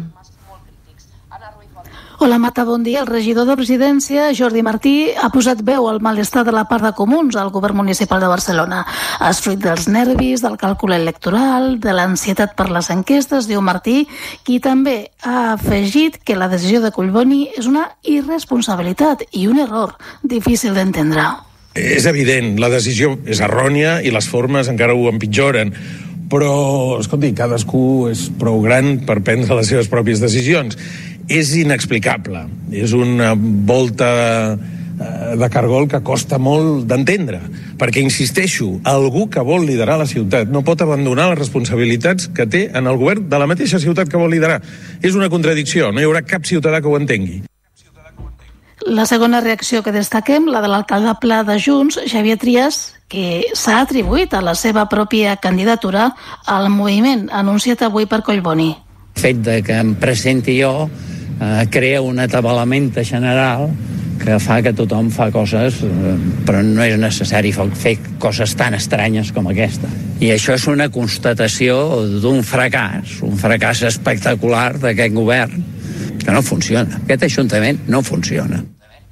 Hola, Marta, bon dia. El regidor de Presidència, Jordi Martí, ha posat veu al malestar de la part de comuns al govern municipal de Barcelona. És fruit dels nervis, del càlcul electoral, de l'ansietat per les enquestes, diu Martí, qui també ha afegit que la decisió de Collboni és una irresponsabilitat i un error difícil d'entendre.
És evident, la decisió és errònia i les formes encara ho empitjoren. Però, escolti, cadascú és prou gran per prendre les seves pròpies decisions. És inexplicable. És una volta de cargol que costa molt d'entendre. Perquè, insisteixo, algú que vol liderar la ciutat no pot abandonar les responsabilitats que té en el govern de la mateixa ciutat que vol liderar. És una contradicció. No hi haurà cap ciutadà que ho entengui.
La segona reacció que destaquem, la de l'alcalde pla de Junts, Xavier Trias, que s'ha atribuït a la seva pròpia candidatura al moviment anunciat avui per Collboni.
El fet de que em presenti jo crea un atabalament general que fa que tothom fa coses, però no és necessari fer coses tan estranyes com aquesta. I això és una constatació d'un fracàs espectacular d'aquest govern, que no funciona. Aquest Ajuntament no funciona.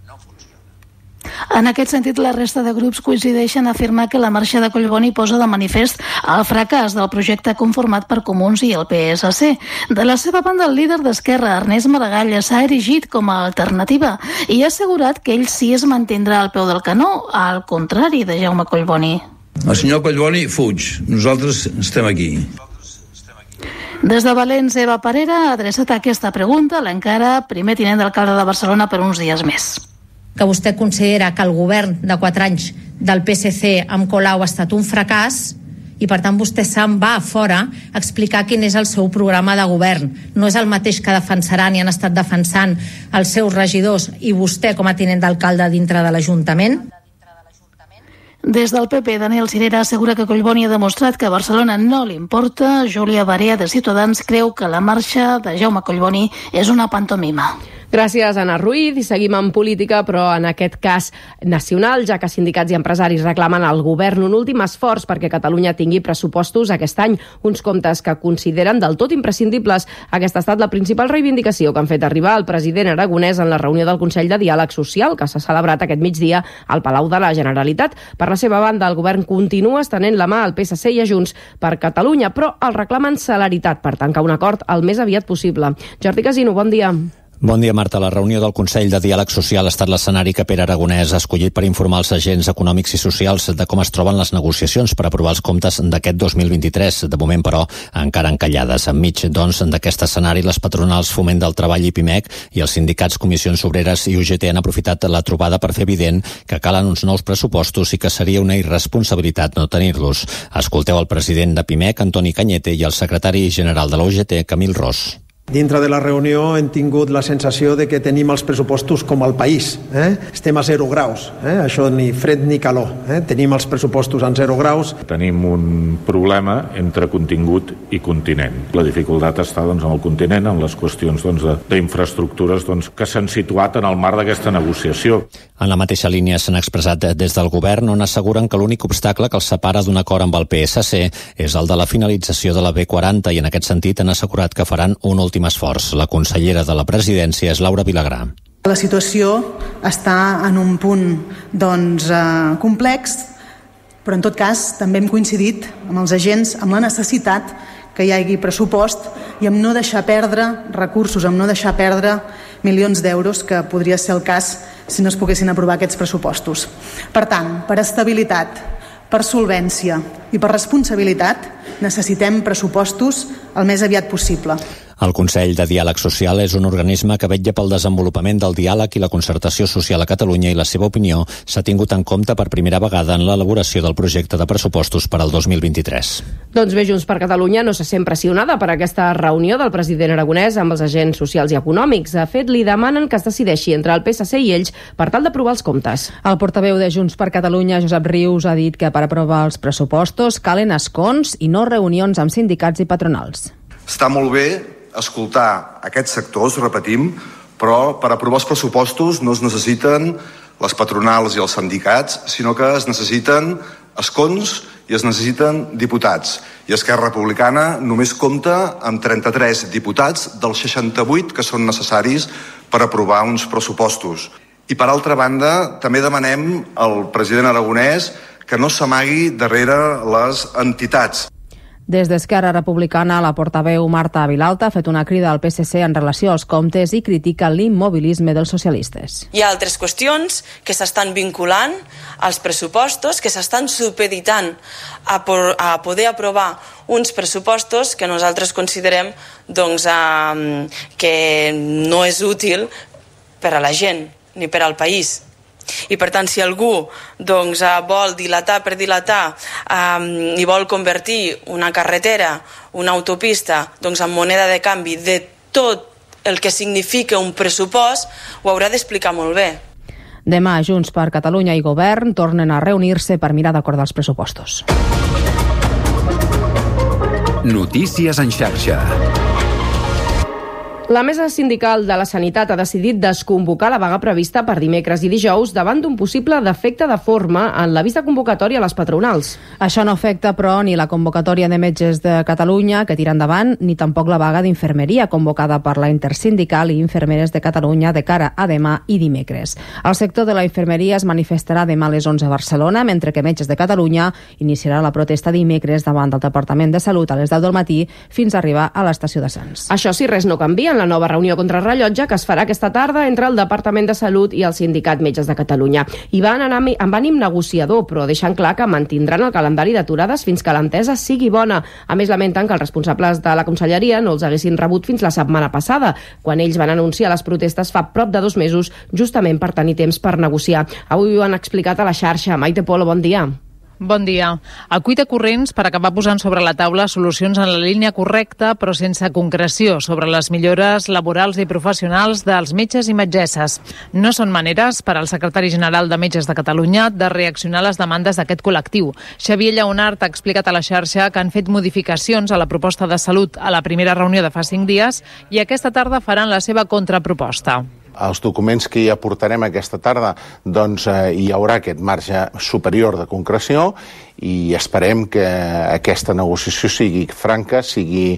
En aquest sentit, la resta de grups coincideixen a afirmar que la marxa de Collboni posa de manifest el fracàs del projecte conformat per Comuns i el PSC. De la seva banda, el líder d'Esquerra, Ernest Maragall, s'ha erigit com a alternativa i ha assegurat que ell sí es mantindrà al peu del canó, al contrari de Jaume Collboni.
El senyor Collboni fuig. Nosaltres estem aquí.
Des de Valens, Eva Parera ha adreçat aquesta pregunta a l'encara primer tinent d'alcalde de Barcelona per uns dies més.
Que vostè considera que el govern de 4 anys del PSC amb Colau ha estat un fracàs i per tant vostè se'n va a fora a explicar quin és el seu programa de govern. No és el mateix que defensaran i han estat defensant els seus regidors i vostè com a tinent d'alcalde dintre de l'Ajuntament?
Des del PP, Daniel Cirera assegura que Collboni ha demostrat que a Barcelona no li importa. Júlia Barea, de Ciutadans, creu que la marxa de Jaume Collboni és una pantomima.
Gràcies, Anna Ruiz. I seguim en política, però en aquest cas nacional, ja que sindicats i empresaris reclamen al govern un últim esforç perquè Catalunya tingui pressupostos aquest any, uns comptes que consideren del tot imprescindibles. Aquesta ha estat la principal reivindicació que han fet arribar el president aragonès en la reunió del Consell de Diàleg Social que s'ha celebrat aquest migdia al Palau de la Generalitat. Per la seva banda, el govern continua estenent la mà al PSC i a Junts per Catalunya, però el reclamen celeritat per tancar un acord el més aviat possible. Jordi Casino, bon dia.
Bon dia, Marta. La reunió del Consell de Diàleg Social ha estat l'escenari que Pere Aragonès ha escollit per informar els agents econòmics i socials de com es troben les negociacions per aprovar els comptes d'aquest 2023. De moment, però, encara encallades. Enmig, doncs, d'aquest escenari, les patronals Foment del Treball i PIMEC i els sindicats Comissions Obreres i UGT han aprofitat la trobada per fer evident que calen uns nous pressupostos i que seria una irresponsabilitat no tenir-los. Escolteu el president de PIMEC, Antoni Cañete, i el secretari general de la UGT, Camil Ros.
Dintre de la reunió hem tingut la sensació de que tenim els pressupostos com el país. Estem a 0 graus. Això ni fred ni calor. Tenim els pressupostos en 0 graus.
Tenim un problema entre contingut i continent. La dificultat està en el continent, en les qüestions d'infraestructures que s'han situat en el marc d'aquesta negociació.
En la mateixa línia s'han expressat des del govern, on asseguren que l'únic obstacle que els separa d'un acord amb el PSC és el de la finalització de la B40 i en aquest sentit han assegurat que faran un últim esforç. La consellera de la presidència és Laura Vilagrà.
La situació està en un punt complex, però en tot cas també hem coincidit amb els agents amb la necessitat que hi hagi pressupost i amb no deixar perdre recursos, amb no deixar perdre milions d'euros, que podria ser el cas si no es poguessin aprovar aquests pressupostos. Per tant, per estabilitat, per solvència i per responsabilitat necessitem pressupostos el més aviat possible.
El Consell de Diàleg Social és un organisme que vetlla pel desenvolupament del diàleg i la concertació social a Catalunya i la seva opinió s'ha tingut en compte per primera vegada en l'elaboració del projecte de pressupostos per al 2023.
Doncs bé, Junts per Catalunya no se sent pressionada per aquesta reunió del president aragonès amb els agents socials i econòmics. De fet, li demanen que es decideixi entre el PSC i ells per tal d'aprovar els comptes.
El portaveu de Junts per Catalunya, Josep Rius, ha dit que per aprovar els pressupostos calen escons i no reunions amb sindicats i patronals.
Està molt bé escoltar aquests sectors, repetim, però per aprovar els pressupostos no es necessiten les patronals i els sindicats, sinó que es necessiten escons i es necessiten diputats. I Esquerra Republicana només compta amb 33 diputats dels 68 que són necessaris per aprovar uns pressupostos. I per altra banda, també demanem al president aragonès que no s'amagui darrere les entitats.
Des d'Esquerra Republicana, la portaveu Marta Vilalta ha fet una crida al PSC en relació als comptes i critica l'immobilisme dels socialistes.
Hi ha altres qüestions que s'estan vinculant als pressupostos, que s'estan supeditant a poder aprovar uns pressupostos que nosaltres considerem que no és útil per a la gent ni per al país. I per tant, si algú vol dilatar per dilatar i vol convertir una carretera, una autopista en moneda de canvi de tot el que significa un pressupost, ho haurà d'explicar molt bé.
Demà, Junts per Catalunya i Govern tornen a reunir-se per mirar d'acordar els pressupostos.
Notícies en xarxa.
La mesa sindical de la Sanitat ha decidit desconvocar la vaga prevista per dimecres i dijous davant d'un possible defecte de forma en l'avís de convocatòria a les patronals.
Això no afecta, però, ni la convocatòria de metges de Catalunya, que tira endavant, ni tampoc la vaga d'infermeria convocada per la Intersindical i Infermeres de Catalunya de cara a demà i dimecres. El sector de la infermeria es manifestarà demà a les 11 a Barcelona, mentre que Metges de Catalunya iniciarà la protesta dimecres davant del Departament de Salut a les 10 del matí fins a arribar a l'estació de Sants.
Això si res no canvia en la nova reunió contrarrellotge que es farà aquesta tarda entre el Departament de Salut i el Sindicat Metges de Catalunya. I van anar amb ànim negociador, però deixant clar que mantindran el calendari d'aturades fins que l'entesa sigui bona. A més, lamenten que els responsables de la conselleria no els haguessin rebut fins la setmana passada, quan ells van anunciar les protestes fa prop de 2 mesos, justament per tenir temps per negociar. Avui ho han explicat a la xarxa. Maite Polo, bon dia.
Bon dia. El cuita corrents per acabar posant sobre la taula solucions en la línia correcta, però sense concreció sobre les millores laborals i professionals dels metges i metgesses. No són maneres per al secretari general de Metges de Catalunya de reaccionar a les demandes d'aquest col·lectiu. Xavier Lleonart ha explicat a la xarxa que han fet modificacions a la proposta de Salut a la primera reunió de fa 5 dies i aquesta tarda faran la seva contraproposta.
Els documents que hi aportarem aquesta tarda, doncs hi haurà aquest marge superior de concreció i esperem que aquesta negociació sigui franca, sigui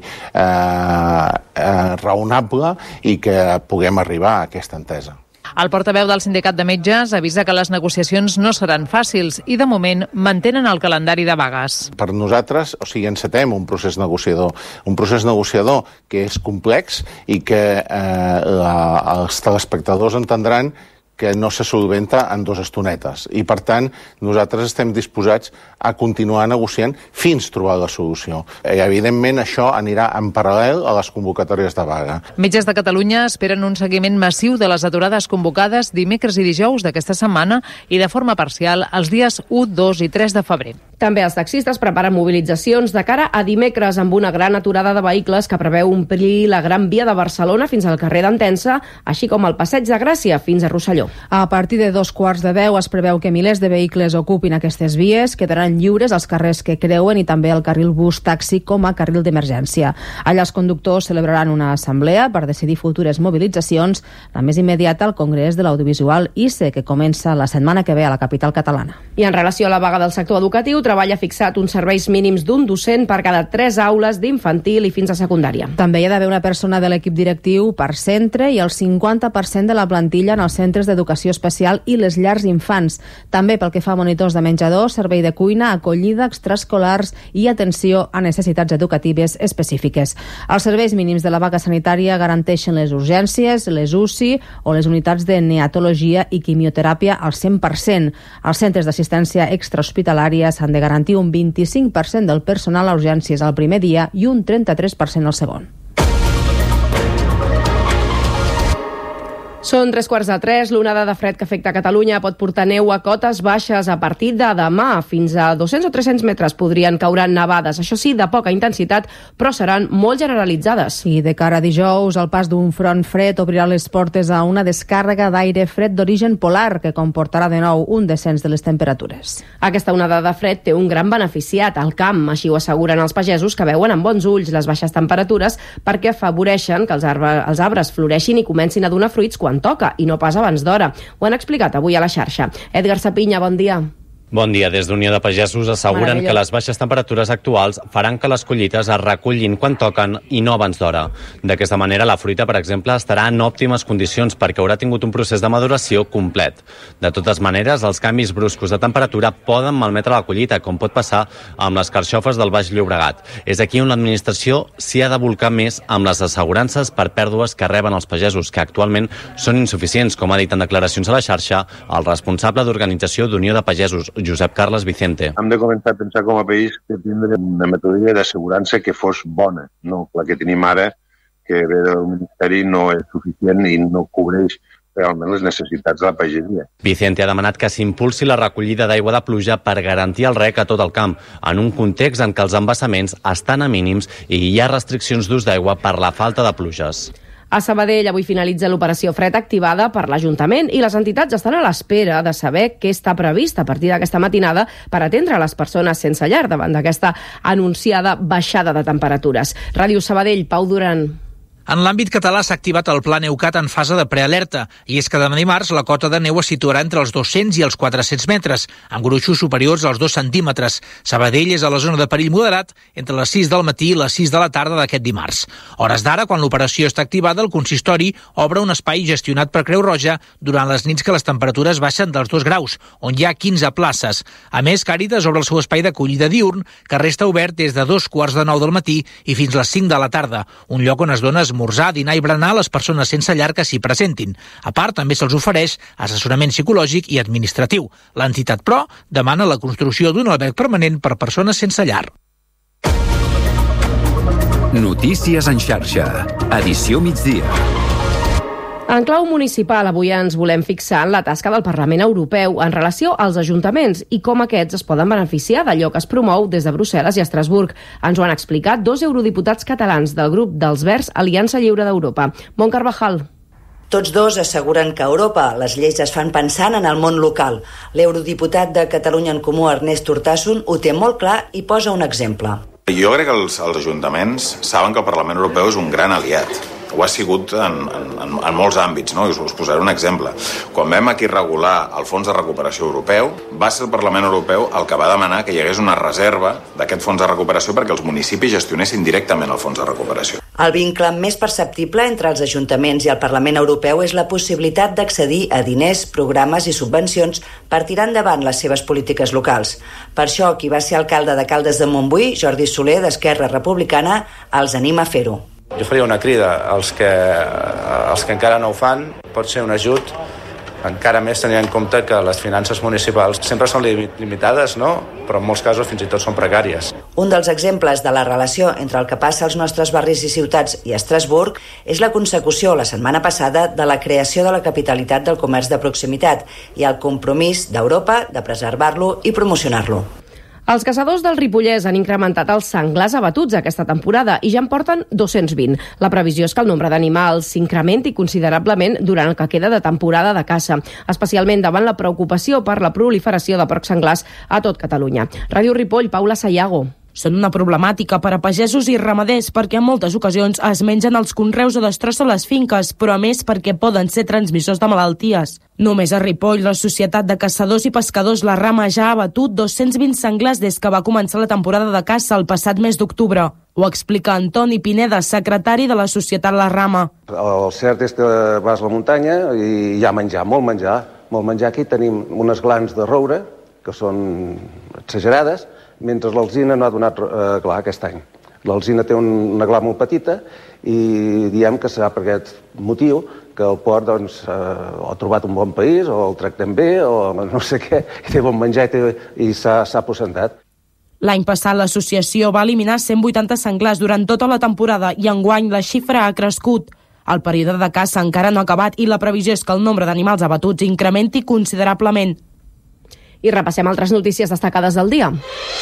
raonable i que puguem arribar a aquesta entesa.
El portaveu del sindicat de metges avisa que les negociacions no seran fàcils i, de moment, mantenen el calendari de vagues.
Per nosaltres, encetem un procés negociador que és complex i que els telespectadors entendran que no se solventa en 2 estonetes. I, per tant, nosaltres estem disposats a continuar negociant fins trobar la solució. I, evidentment, això anirà en paral·lel a les convocatòries de vaga.
Metges de Catalunya esperen un seguiment massiu de les aturades convocades dimecres i dijous d'aquesta setmana i de forma parcial els dies 1, 2 i 3 de febrer.
També els taxistes preparen mobilitzacions de cara a dimecres amb una gran aturada de vehicles que preveu omplir la Gran Via de Barcelona fins al carrer d'Entença, així com el Passeig de Gràcia fins a Rosselló.
A partir de 2:15 es preveu que milers de vehicles ocupin aquestes vies, quedaran lliures els carrers que creuen i també el carril bus-taxi com a carril d'emergència. Allà els conductors celebraran una assemblea per decidir futures mobilitzacions, la més immediata al Congrés de l'Audiovisual ICE, que comença la setmana que ve a la capital catalana.
I en relació a la vaga del sector educatiu, Treball ha fixat uns serveis mínims d'un docent per cada 3 aules d'infantil i fins a secundària.
També hi ha d'haver una persona de l'equip directiu per centre i el 50% de la plantilla en els centres d'educació especial i les llars infants. També pel que fa a monitors de menjador, servei de cuina, acollida, extraescolars i atenció a necessitats educatives específiques. Els serveis mínims de la vaga sanitària garanteixen les urgències, les UCI o les unitats de neatologia i quimioteràpia al 100%. Els centres d'assistència extrahospitalària s'han de garantir un 25% del personal a urgències al primer dia i un 33% al segon.
Són 3:15, l'onada de fred que afecta Catalunya pot portar neu a cotes baixes a partir de demà. Fins a 200 o 300 metres podrien caure nevades, això sí, de poca intensitat, però seran molt generalitzades.
I de cara a dijous, el pas d'un front fred obrirà les portes a una descàrrega d'aire fred d'origen polar que comportarà de nou un descens de les temperatures.
Aquesta onada de fred té un gran beneficiat al camp, així ho asseguren els pagesos que veuen amb bons ulls les baixes temperatures perquè afavoreixen que els arbres floreixin i comencin a donar fruits quan toca i no pas abans d'hora. Ho han explicat avui a la xarxa. Edgar Sapinya, bon dia.
Bon dia. Des d'Unió de Pagesos asseguren que les baixes temperatures actuals faran que les collites es recullin quan toquen i no abans d'hora. D'aquesta manera, la fruita, per exemple, estarà en òptimes condicions perquè haurà tingut un procés de maduració complet. De totes maneres, els canvis bruscos de temperatura poden malmetre la collita, com pot passar amb les carxofes del Baix Llobregat. És aquí on l'administració s'hi ha de volcar més amb les assegurances per pèrdues que reben els pagesos, que actualment són insuficients, com ha dit en declaracions a la xarxa el responsable d'organització d'Unió de Pagesos, Josep Carles Vicente.
Hem de començar a pensar com a país que tindre una metodologia d'assegurança que fos bona, no la que tenim ara, que ve del Ministeri no és suficient i no cobreix realment les necessitats de la pagesia.
Vicente ha demanat que s'impulsi la recollida d'aigua de pluja per garantir el reg a tot el camp, en un context en què els embassaments estan a mínims i hi ha restriccions d'ús d'aigua per la falta de pluges.
A Sabadell avui finalitza l'operació fred activada per l'Ajuntament i les entitats estan a l'espera de saber què està previst a partir d'aquesta matinada per atendre les persones sense llar davant d'aquesta anunciada baixada de temperatures. Ràdio Sabadell, Pau Duran.
En l'àmbit català s'ha activat el Pla Neucat en fase de prealerta, i és que demà dimarts la cota de neu es situarà entre els 200 i els 400 metres, amb gruixos superiors als 2 centímetres. Sabadell és a la zona de perill moderat entre les 6 del matí i les 6 de la tarda d'aquest dimarts. Hores d'ara, quan l'operació està activada, el consistori obre un espai gestionat per Creu Roja durant les nits que les temperatures baixen dels 2 graus, on hi ha 15 places. A més, Càritas obre el seu espai d'acollida diürn, que resta obert des de 8:45 del matí i fins les 5 de la tarda, un lloc on es dona esmorzar, dinar i berenar a les persones sense llar que s'hi presentin. A part, també se'ls ofereix assessorament psicològic i administratiu. L'entitat, però, demana la construcció d'un alberg permanent per persones sense llar.
Notícies en xarxa. Edició migdia.
En clau municipal, avui ens volem fixar en la tasca del Parlament Europeu en relació als ajuntaments i com aquests es poden beneficiar d'allò que es promou des de Brussel·les i Estrasburg. Ens ho han explicat 2 eurodiputats catalans del grup dels Verds Aliança Lliure d'Europa. Bon Carvajal.
Tots dos asseguren que a Europa les lleis es fan pensant en el món local. L'eurodiputat de Catalunya en Comú, Ernest Urtasun, ho té molt clar i posa un exemple.
Jo crec que els ajuntaments saben que el Parlament Europeu és un gran aliat.
ho ha sigut en molts àmbits, no? I us posaré un exemple. Quan vam aquí regular el Fons de Recuperació Europeu, va ser el Parlament Europeu el que va demanar que hi hagués una reserva d'aquest fons de recuperació perquè els municipis gestionessin directament el fons de recuperació.
El vincle més perceptible entre els ajuntaments i el Parlament Europeu és la possibilitat d'accedir a diners, programes i subvencions per tirar endavant les seves polítiques locals. Per això, qui va ser alcalde de Caldes de Montbui, Jordi Soler, d'Esquerra Republicana, els anima a fer-ho.
Jo faria una crida als que encara no ho fan. Pot ser un ajut, encara més tenint en compte que les finances municipals sempre són limitades, no? Però en molts casos fins i tot són precàries.
Un dels exemples de la relació entre el que passa als nostres barris i ciutats i Estrasburg és la consecució la setmana passada de la creació de la capitalitat del comerç de proximitat i el compromís d'Europa de preservar-lo i promocionar-lo.
Els caçadors del Ripollès han incrementat els senglars abatuts aquesta temporada i ja en porten 220. La previsió és que el nombre d'animals s'incrementi considerablement durant el que queda de temporada de caça, especialment davant la preocupació per la proliferació de porcs senglars a tot Catalunya. Ràdio Ripoll, Paula Sayago.
Són una problemàtica per a pagesos i ramaders perquè en moltes ocasions es mengen els conreus o destrossen les finques, però a més perquè poden ser transmissors de malalties. Només a Ripoll, la Societat de Caçadors i Pescadors La Rama ja ha abatut 220 senglars des que va començar la temporada de caça el passat mes d'octubre. Ho explica Antoni Pineda, secretari de la Societat La Rama.
El cert és que vas a la muntanya i hi ha menjar, molt menjar. Molt menjar. Aquí tenim unes glans de roure, que són exagerades, mentre l'alzina no ha donat gla aquest any. L'alzina té una gla molt petita i diem que serà per aquest motiu que el port ha trobat un bon país o el tractem bé o no sé què, i té bon menjar i s'ha aposentat.
L'any passat l'associació va eliminar 180 senglars durant tota la temporada i enguany la xifra ha crescut. El període de caça encara no ha acabat i la previsió és que el nombre d'animals abatuts incrementi considerablement.
I repassem altres notícies destacades del dia.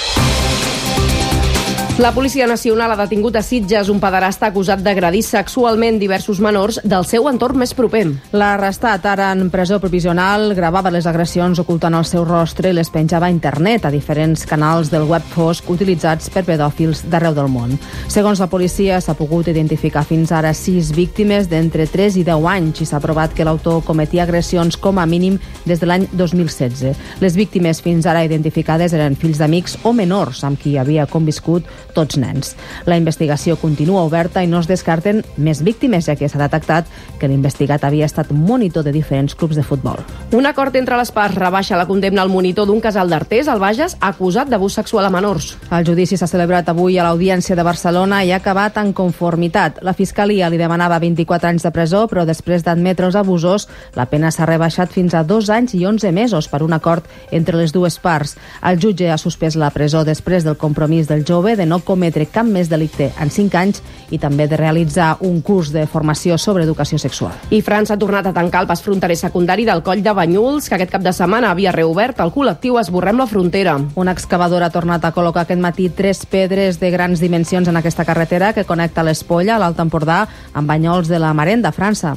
La Policia Nacional ha detingut a Sitges un pederasta acusat d'agredir sexualment diversos menors del seu entorn més proper.
L'arrestat, ara en presó provisional, gravava les agressions ocultant el seu rostre i les penjava a internet a diferents canals del web fosc utilitzats per pedòfils d'arreu del món. Segons la policia, s'ha pogut identificar fins ara 6 víctimes d'entre 3 i 10 anys i s'ha provat que l'autor cometia agressions com a mínim des de l'any 2016. Les víctimes fins ara identificades eren fills d'amics o menors amb qui havia conviscut tots nens. La investigació continua oberta i no es descarten més víctimes, ja que s'ha detectat que l'investigat havia estat monitor de diferents clubs de futbol.
Un acord entre les parts rebaixa la condemna al monitor d'un casal d'Artés, al Bages, acusat d'abús sexual a menors.
El judici s'ha celebrat avui a l'Audiència de Barcelona i ha acabat en conformitat. La Fiscalia li demanava 24 anys de presó, però després d'admetre els abusos, la pena s'ha rebaixat fins a 2 anys i 11 mesos per un acord entre les dues parts. El jutge ha suspès la presó després del compromís del jove de no cometre cap més delicte en 5 anys i també de realitzar un curs de formació sobre educació sexual.
I França ha tornat a tancar el pas fronterer secundari del Coll de Banyuls, que aquest cap de setmana havia reobert el col·lectiu Esborrem la frontera.
Una excavadora ha tornat a col·locar aquest matí 3 pedres de grans dimensions en aquesta carretera que connecta l'Espolla, a l'Alt Empordà, amb Banyols de la Marenda, França.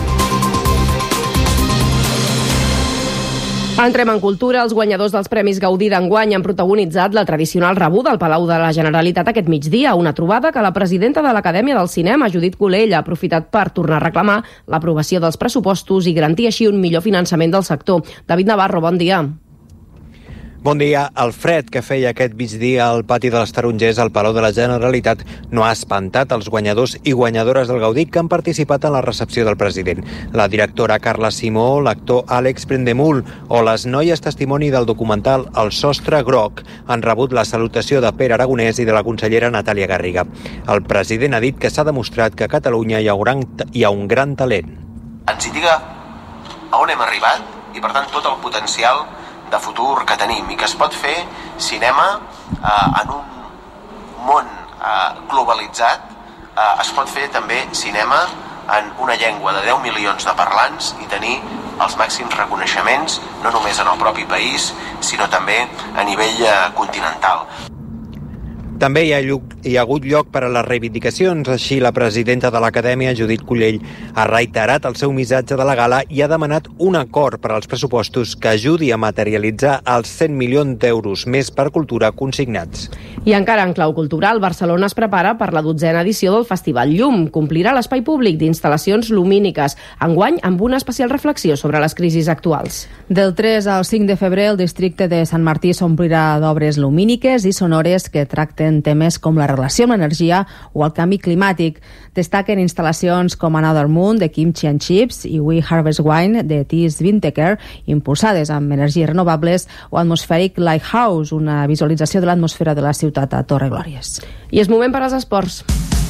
Entrem en cultura. Els guanyadors dels Premis Gaudí d'enguany han protagonitzat la tradicional rebuda al Palau de la Generalitat aquest migdia, una trobada que la presidenta de l'Acadèmia del Cinema, Judit Colell, ha aprofitat per tornar a reclamar l'aprovació dels pressupostos i garantir així un millor finançament del sector. David Navarro, bon dia.
Bon dia. El fred que feia aquest migdia al pati de les Tarongers al Palau de la Generalitat no ha espantat els guanyadors i guanyadores del Gaudí que han participat en la recepció del president. La directora Carla Simó, l'actor Àlex Prendemul o les noies testimoni del documental El sostre groc han rebut la salutació de Pere Aragonès i de la consellera Natàlia Garriga. El president ha dit que s'ha demostrat que a Catalunya hi ha un gran talent.
Ens indica a on hem arribat i, per tant, tot el potencial de futur que tenim i que es pot fer cinema en un món globalitzat, es pot fer també cinema en una llengua de 10 milions de parlants i tenir els màxims reconeixements no només en el propi país sinó també a nivell continental.
També hi ha hagut lloc per a les reivindicacions. Així, la presidenta de l'Acadèmia, Judit Colell, ha reiterat el seu missatge de la gala i ha demanat un acord per als pressupostos que ajudi a materialitzar els 100 milions d'euros més per cultura consignats.
I encara en clau cultural, Barcelona es prepara per la 12a edició del Festival Llum. Complirà l'espai públic d'instal·lacions lumíniques, enguany amb una especial reflexió sobre les crisis actuals.
Del 3 al 5 de febrer, el districte de Sant Martí s'omplirà d'obres lumíniques i sonores que tracten temes com la relació amb l'energia o el canvi climàtic. Destaquen instal·lacions com Another Moon, de Kimchi and Chips, i We Harvest Wine, de Tis Vinteker, impulsades amb energies renovables, o Atmospheric Lighthouse, una visualització de l'atmosfera de la ciutat a Torre Glòries.
I és moment per als esports,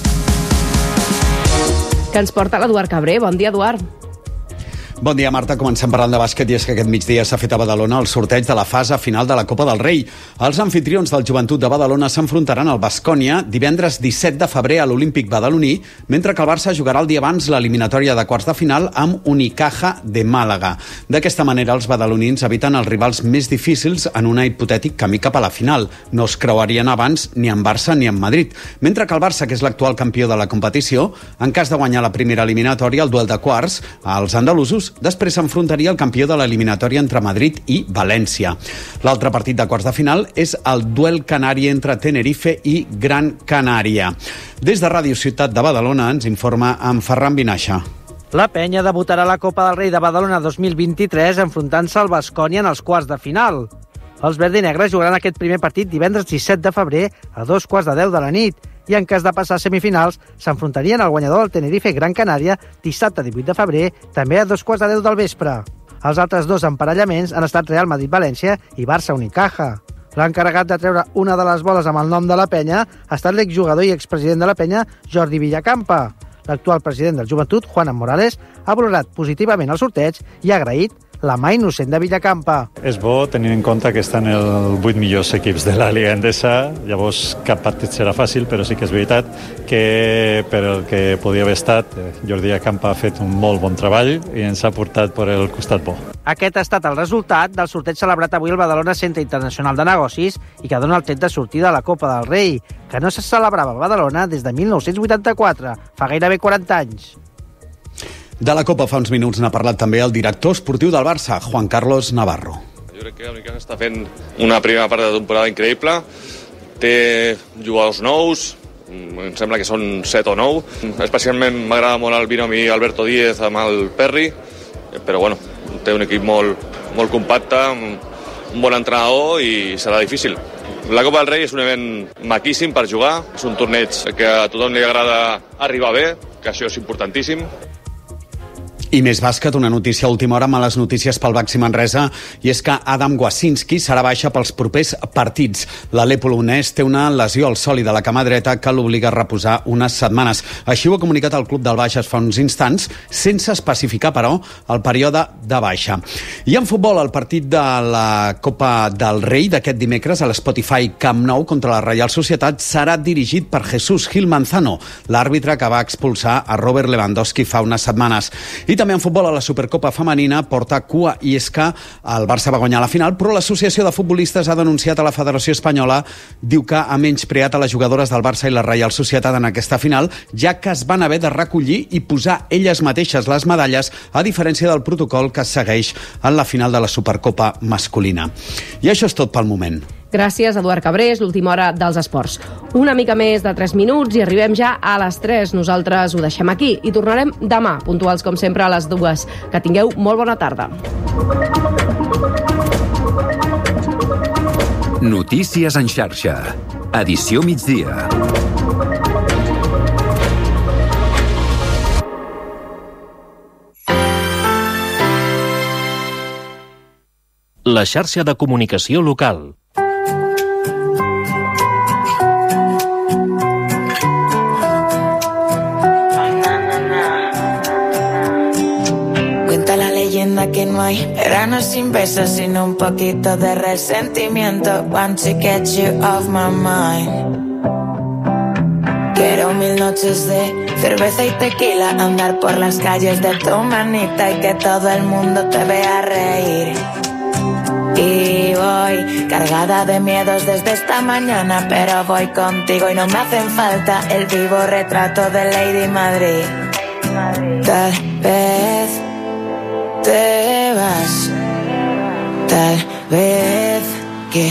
que ens porta l'Eduard Cabré. Bon dia, Eduard.
Bon dia, Marta. Comencem parlant de bàsquet, i és que aquest migdia s'ha fet a Badalona el sorteig de la fase final de la Copa del Rei. Els anfitrions del Joventut de Badalona s'enfrontaran al Baskonia divendres 17 de febrer a l'Olímpic badaloní, mentre que el Barça jugarà el dia abans l'eliminatòria de quarts de final amb Unicaja de Màlaga. D'aquesta manera, els badalonins eviten els rivals més difícils en un hipotètic camí cap a la final. No es creuarien abans ni en Barça ni en Madrid. Mentre que el Barça, que és l'actual campió de la competició, en cas de guanyar la primera eliminatòria, el duel de quarts, els andalusos després s'enfrontaria el campió de l'eliminatòria entre Madrid i València. L'altre partit de quarts de final és el duel canari entre Tenerife i Gran Canària. Des de Ràdio Ciutat de Badalona ens informa en Ferran Vinaixa.
La penya debutarà a la Copa del Rei de Badalona 2023 enfrontant-se al Baskonia en els quarts de final. Els verds i negres jugaran aquest primer partit divendres 17 de febrer a 2:10 de la nit, i en cas de passar a semifinals s'enfrontarien al guanyador del Tenerife Gran Canària dissabte 18 de febrer, també a 2:10 del vespre. Els altres dos emparellaments han estat Real Madrid-València i Barça-Unicaja. L'encarregat de treure una de les boles amb el nom de la penya ha estat l'exjugador i expresident de la penya, Jordi Villacampa. L'actual president del Joventut, Juan Morales, ha valorat positivament el sorteig i ha agraït la mà innocent de Villacampa.
És bo tenint en compte que estan els 8 millors equips de la Lliga Endesa, llavors cap partit serà fàcil, però sí que és veritat que per el que podia haver estat, Jordi Villacampa ha fet un molt bon treball i ens ha portat per el costat bo.
Aquest ha estat el resultat del sorteig celebrat avui al Badalona Centre Internacional de Negocis i que dona el tret de sortida a la Copa del Rei, que no se celebrava a Badalona des de 1984, fa gairebé 40 anys.
De la Copa fa uns minuts n'ha parlat també el director esportiu del Barça, Juan Carlos Navarro.
Jo crec que l'Unicaja està fent una primera part de temporada increïble, té jugadors nous, em sembla que són 7 o 9, especialment m'agrada molt el binomi Alberto Díez amb el Perry, però bueno, té un equip molt compacte, un bon entrenador i serà difícil. La Copa del Rei és un event maquíssim per jugar, és un torneig que a tothom li agrada arribar bé, que això és importantíssim.
I més bàsquet, una notícia a última hora, males notícies pel Baxi Manresa, i és que Adam Wasinski serà baixa pels propers partits. L'alè polonès té una lesió al sòlid de la cama dreta que l'obliga a reposar unes setmanes. Així ho ha comunicat el club del Baixes fa uns instants, sense especificar, però, el període de baixa. I en futbol, el partit de la Copa del Rei d'aquest dimecres a l'Spotify Camp Nou contra la Reial Societat serà dirigit per Jesús Gil Manzano, l'àrbitre que va expulsar a Robert Lewandowski fa unes setmanes. I també en futbol, a la Supercopa femenina porta cua, i és que el Barça va guanyar la final, però l'Associació de Futbolistes ha denunciat a la Federació Espanyola, diu que ha menyspreat a les jugadores del Barça i la Reial Societat en aquesta final, ja que es van haver de recollir i posar elles mateixes les medalles, a diferència del protocol que es segueix en la final de la Supercopa masculina. I això és tot pel moment.
Gràcies, Eduard Cabré, és l'última hora dels esports. Una mica més de 3 minuts i arribem ja a les 3. Nosaltres ho deixem aquí i tornarem demà, puntuals com sempre a les 2. Que tingueu molt bona tarda.
Notícies en xarxa. Edició migdia.
La xarxa de comunicació local.
Que no hay verano sin besos, sino un poquito de resentimiento. Want to get you off my mind. Quiero 1000 noches de cerveza y tequila, andar por las calles de tu manita y que todo el mundo te vea reír. Y voy cargada de miedos desde esta mañana, pero voy contigo y no me hacen falta el vivo retrato de Lady Madrid. Tal vez te vas, tal vez que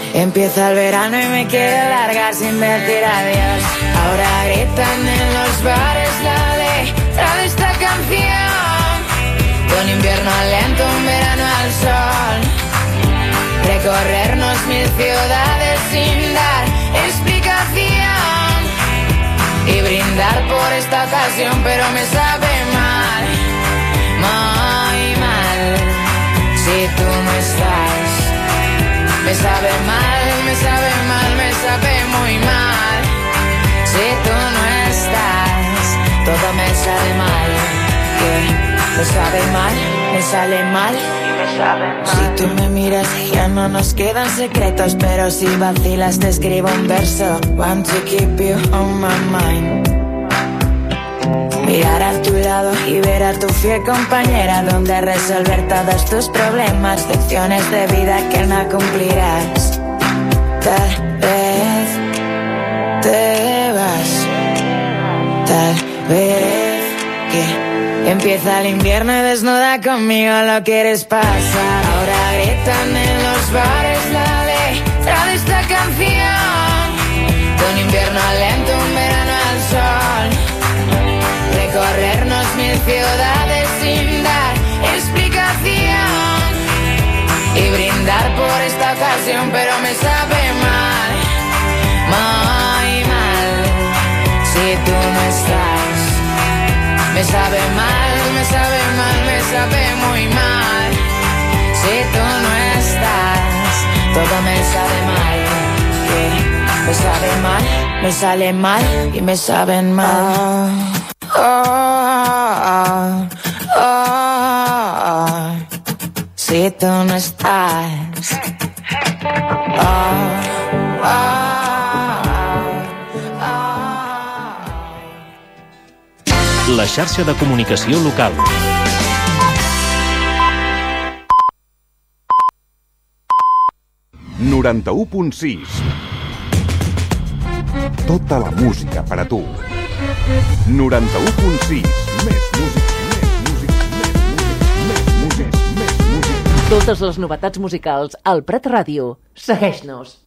Empieza el verano y me quiero largar sin decir adiós. Ahora gritan en los bares la letra de esta canción. Con invierno lento, un verano al sol. Recorrernos 1000 ciudades sin dar explicación. Y brindar por esta ocasión, pero me sabe mal, muy mal. Si tú no estás, me sabe mal, me sabe mal, me sabe muy mal. Si tú no estás, todo me sale mal. Me sabe mal, me sale mal. Si tú me miras ya no nos quedan secretos, pero si vacilas te escribo un verso. Want to keep you on my mind. Mirar a tu lado y ver a tu fiel compañera, donde resolver todos tus problemas, lecciones de vida que no cumplirás. Tal vez te vas, tal vez que empieza el invierno y desnuda conmigo lo quieres pasar. Ahora gritan en los bares la letra de esta canción. Con invierno lento, un verano al sol. Recorrernos 1000 ciudades sin dar explicación. Y brindar por esta ocasión, pero me sabe mal, muy mal. Si tú no estás, me sabe mal, me sabe mal, me sabe muy mal. Si tú no estás, todo me sabe mal. Me sabe mal, me sale mal y me saben mal. Si tú no estás.
La xarxa de comunicació local.
Tota la música per a tu. 91.6. Més música.
Totes les novetats musicals al Prat Ràdio. Segueix-nos.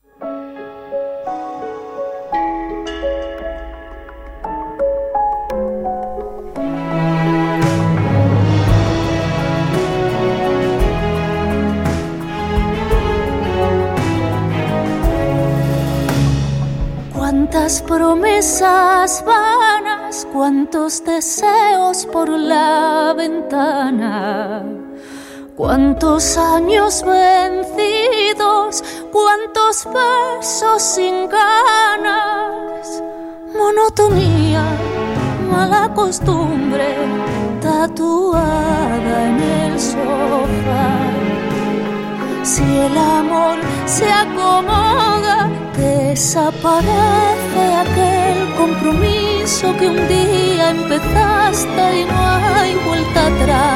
Cuántas promesas vanas, cuántos deseos por la ventana, cuántos años vencidos, cuántos besos sin ganas, monotonía, mala costumbre, tatuada en el sofá. Si el amor se acomoda, desaparece aquel compromiso que un día empezaste y no hay vuelta atrás.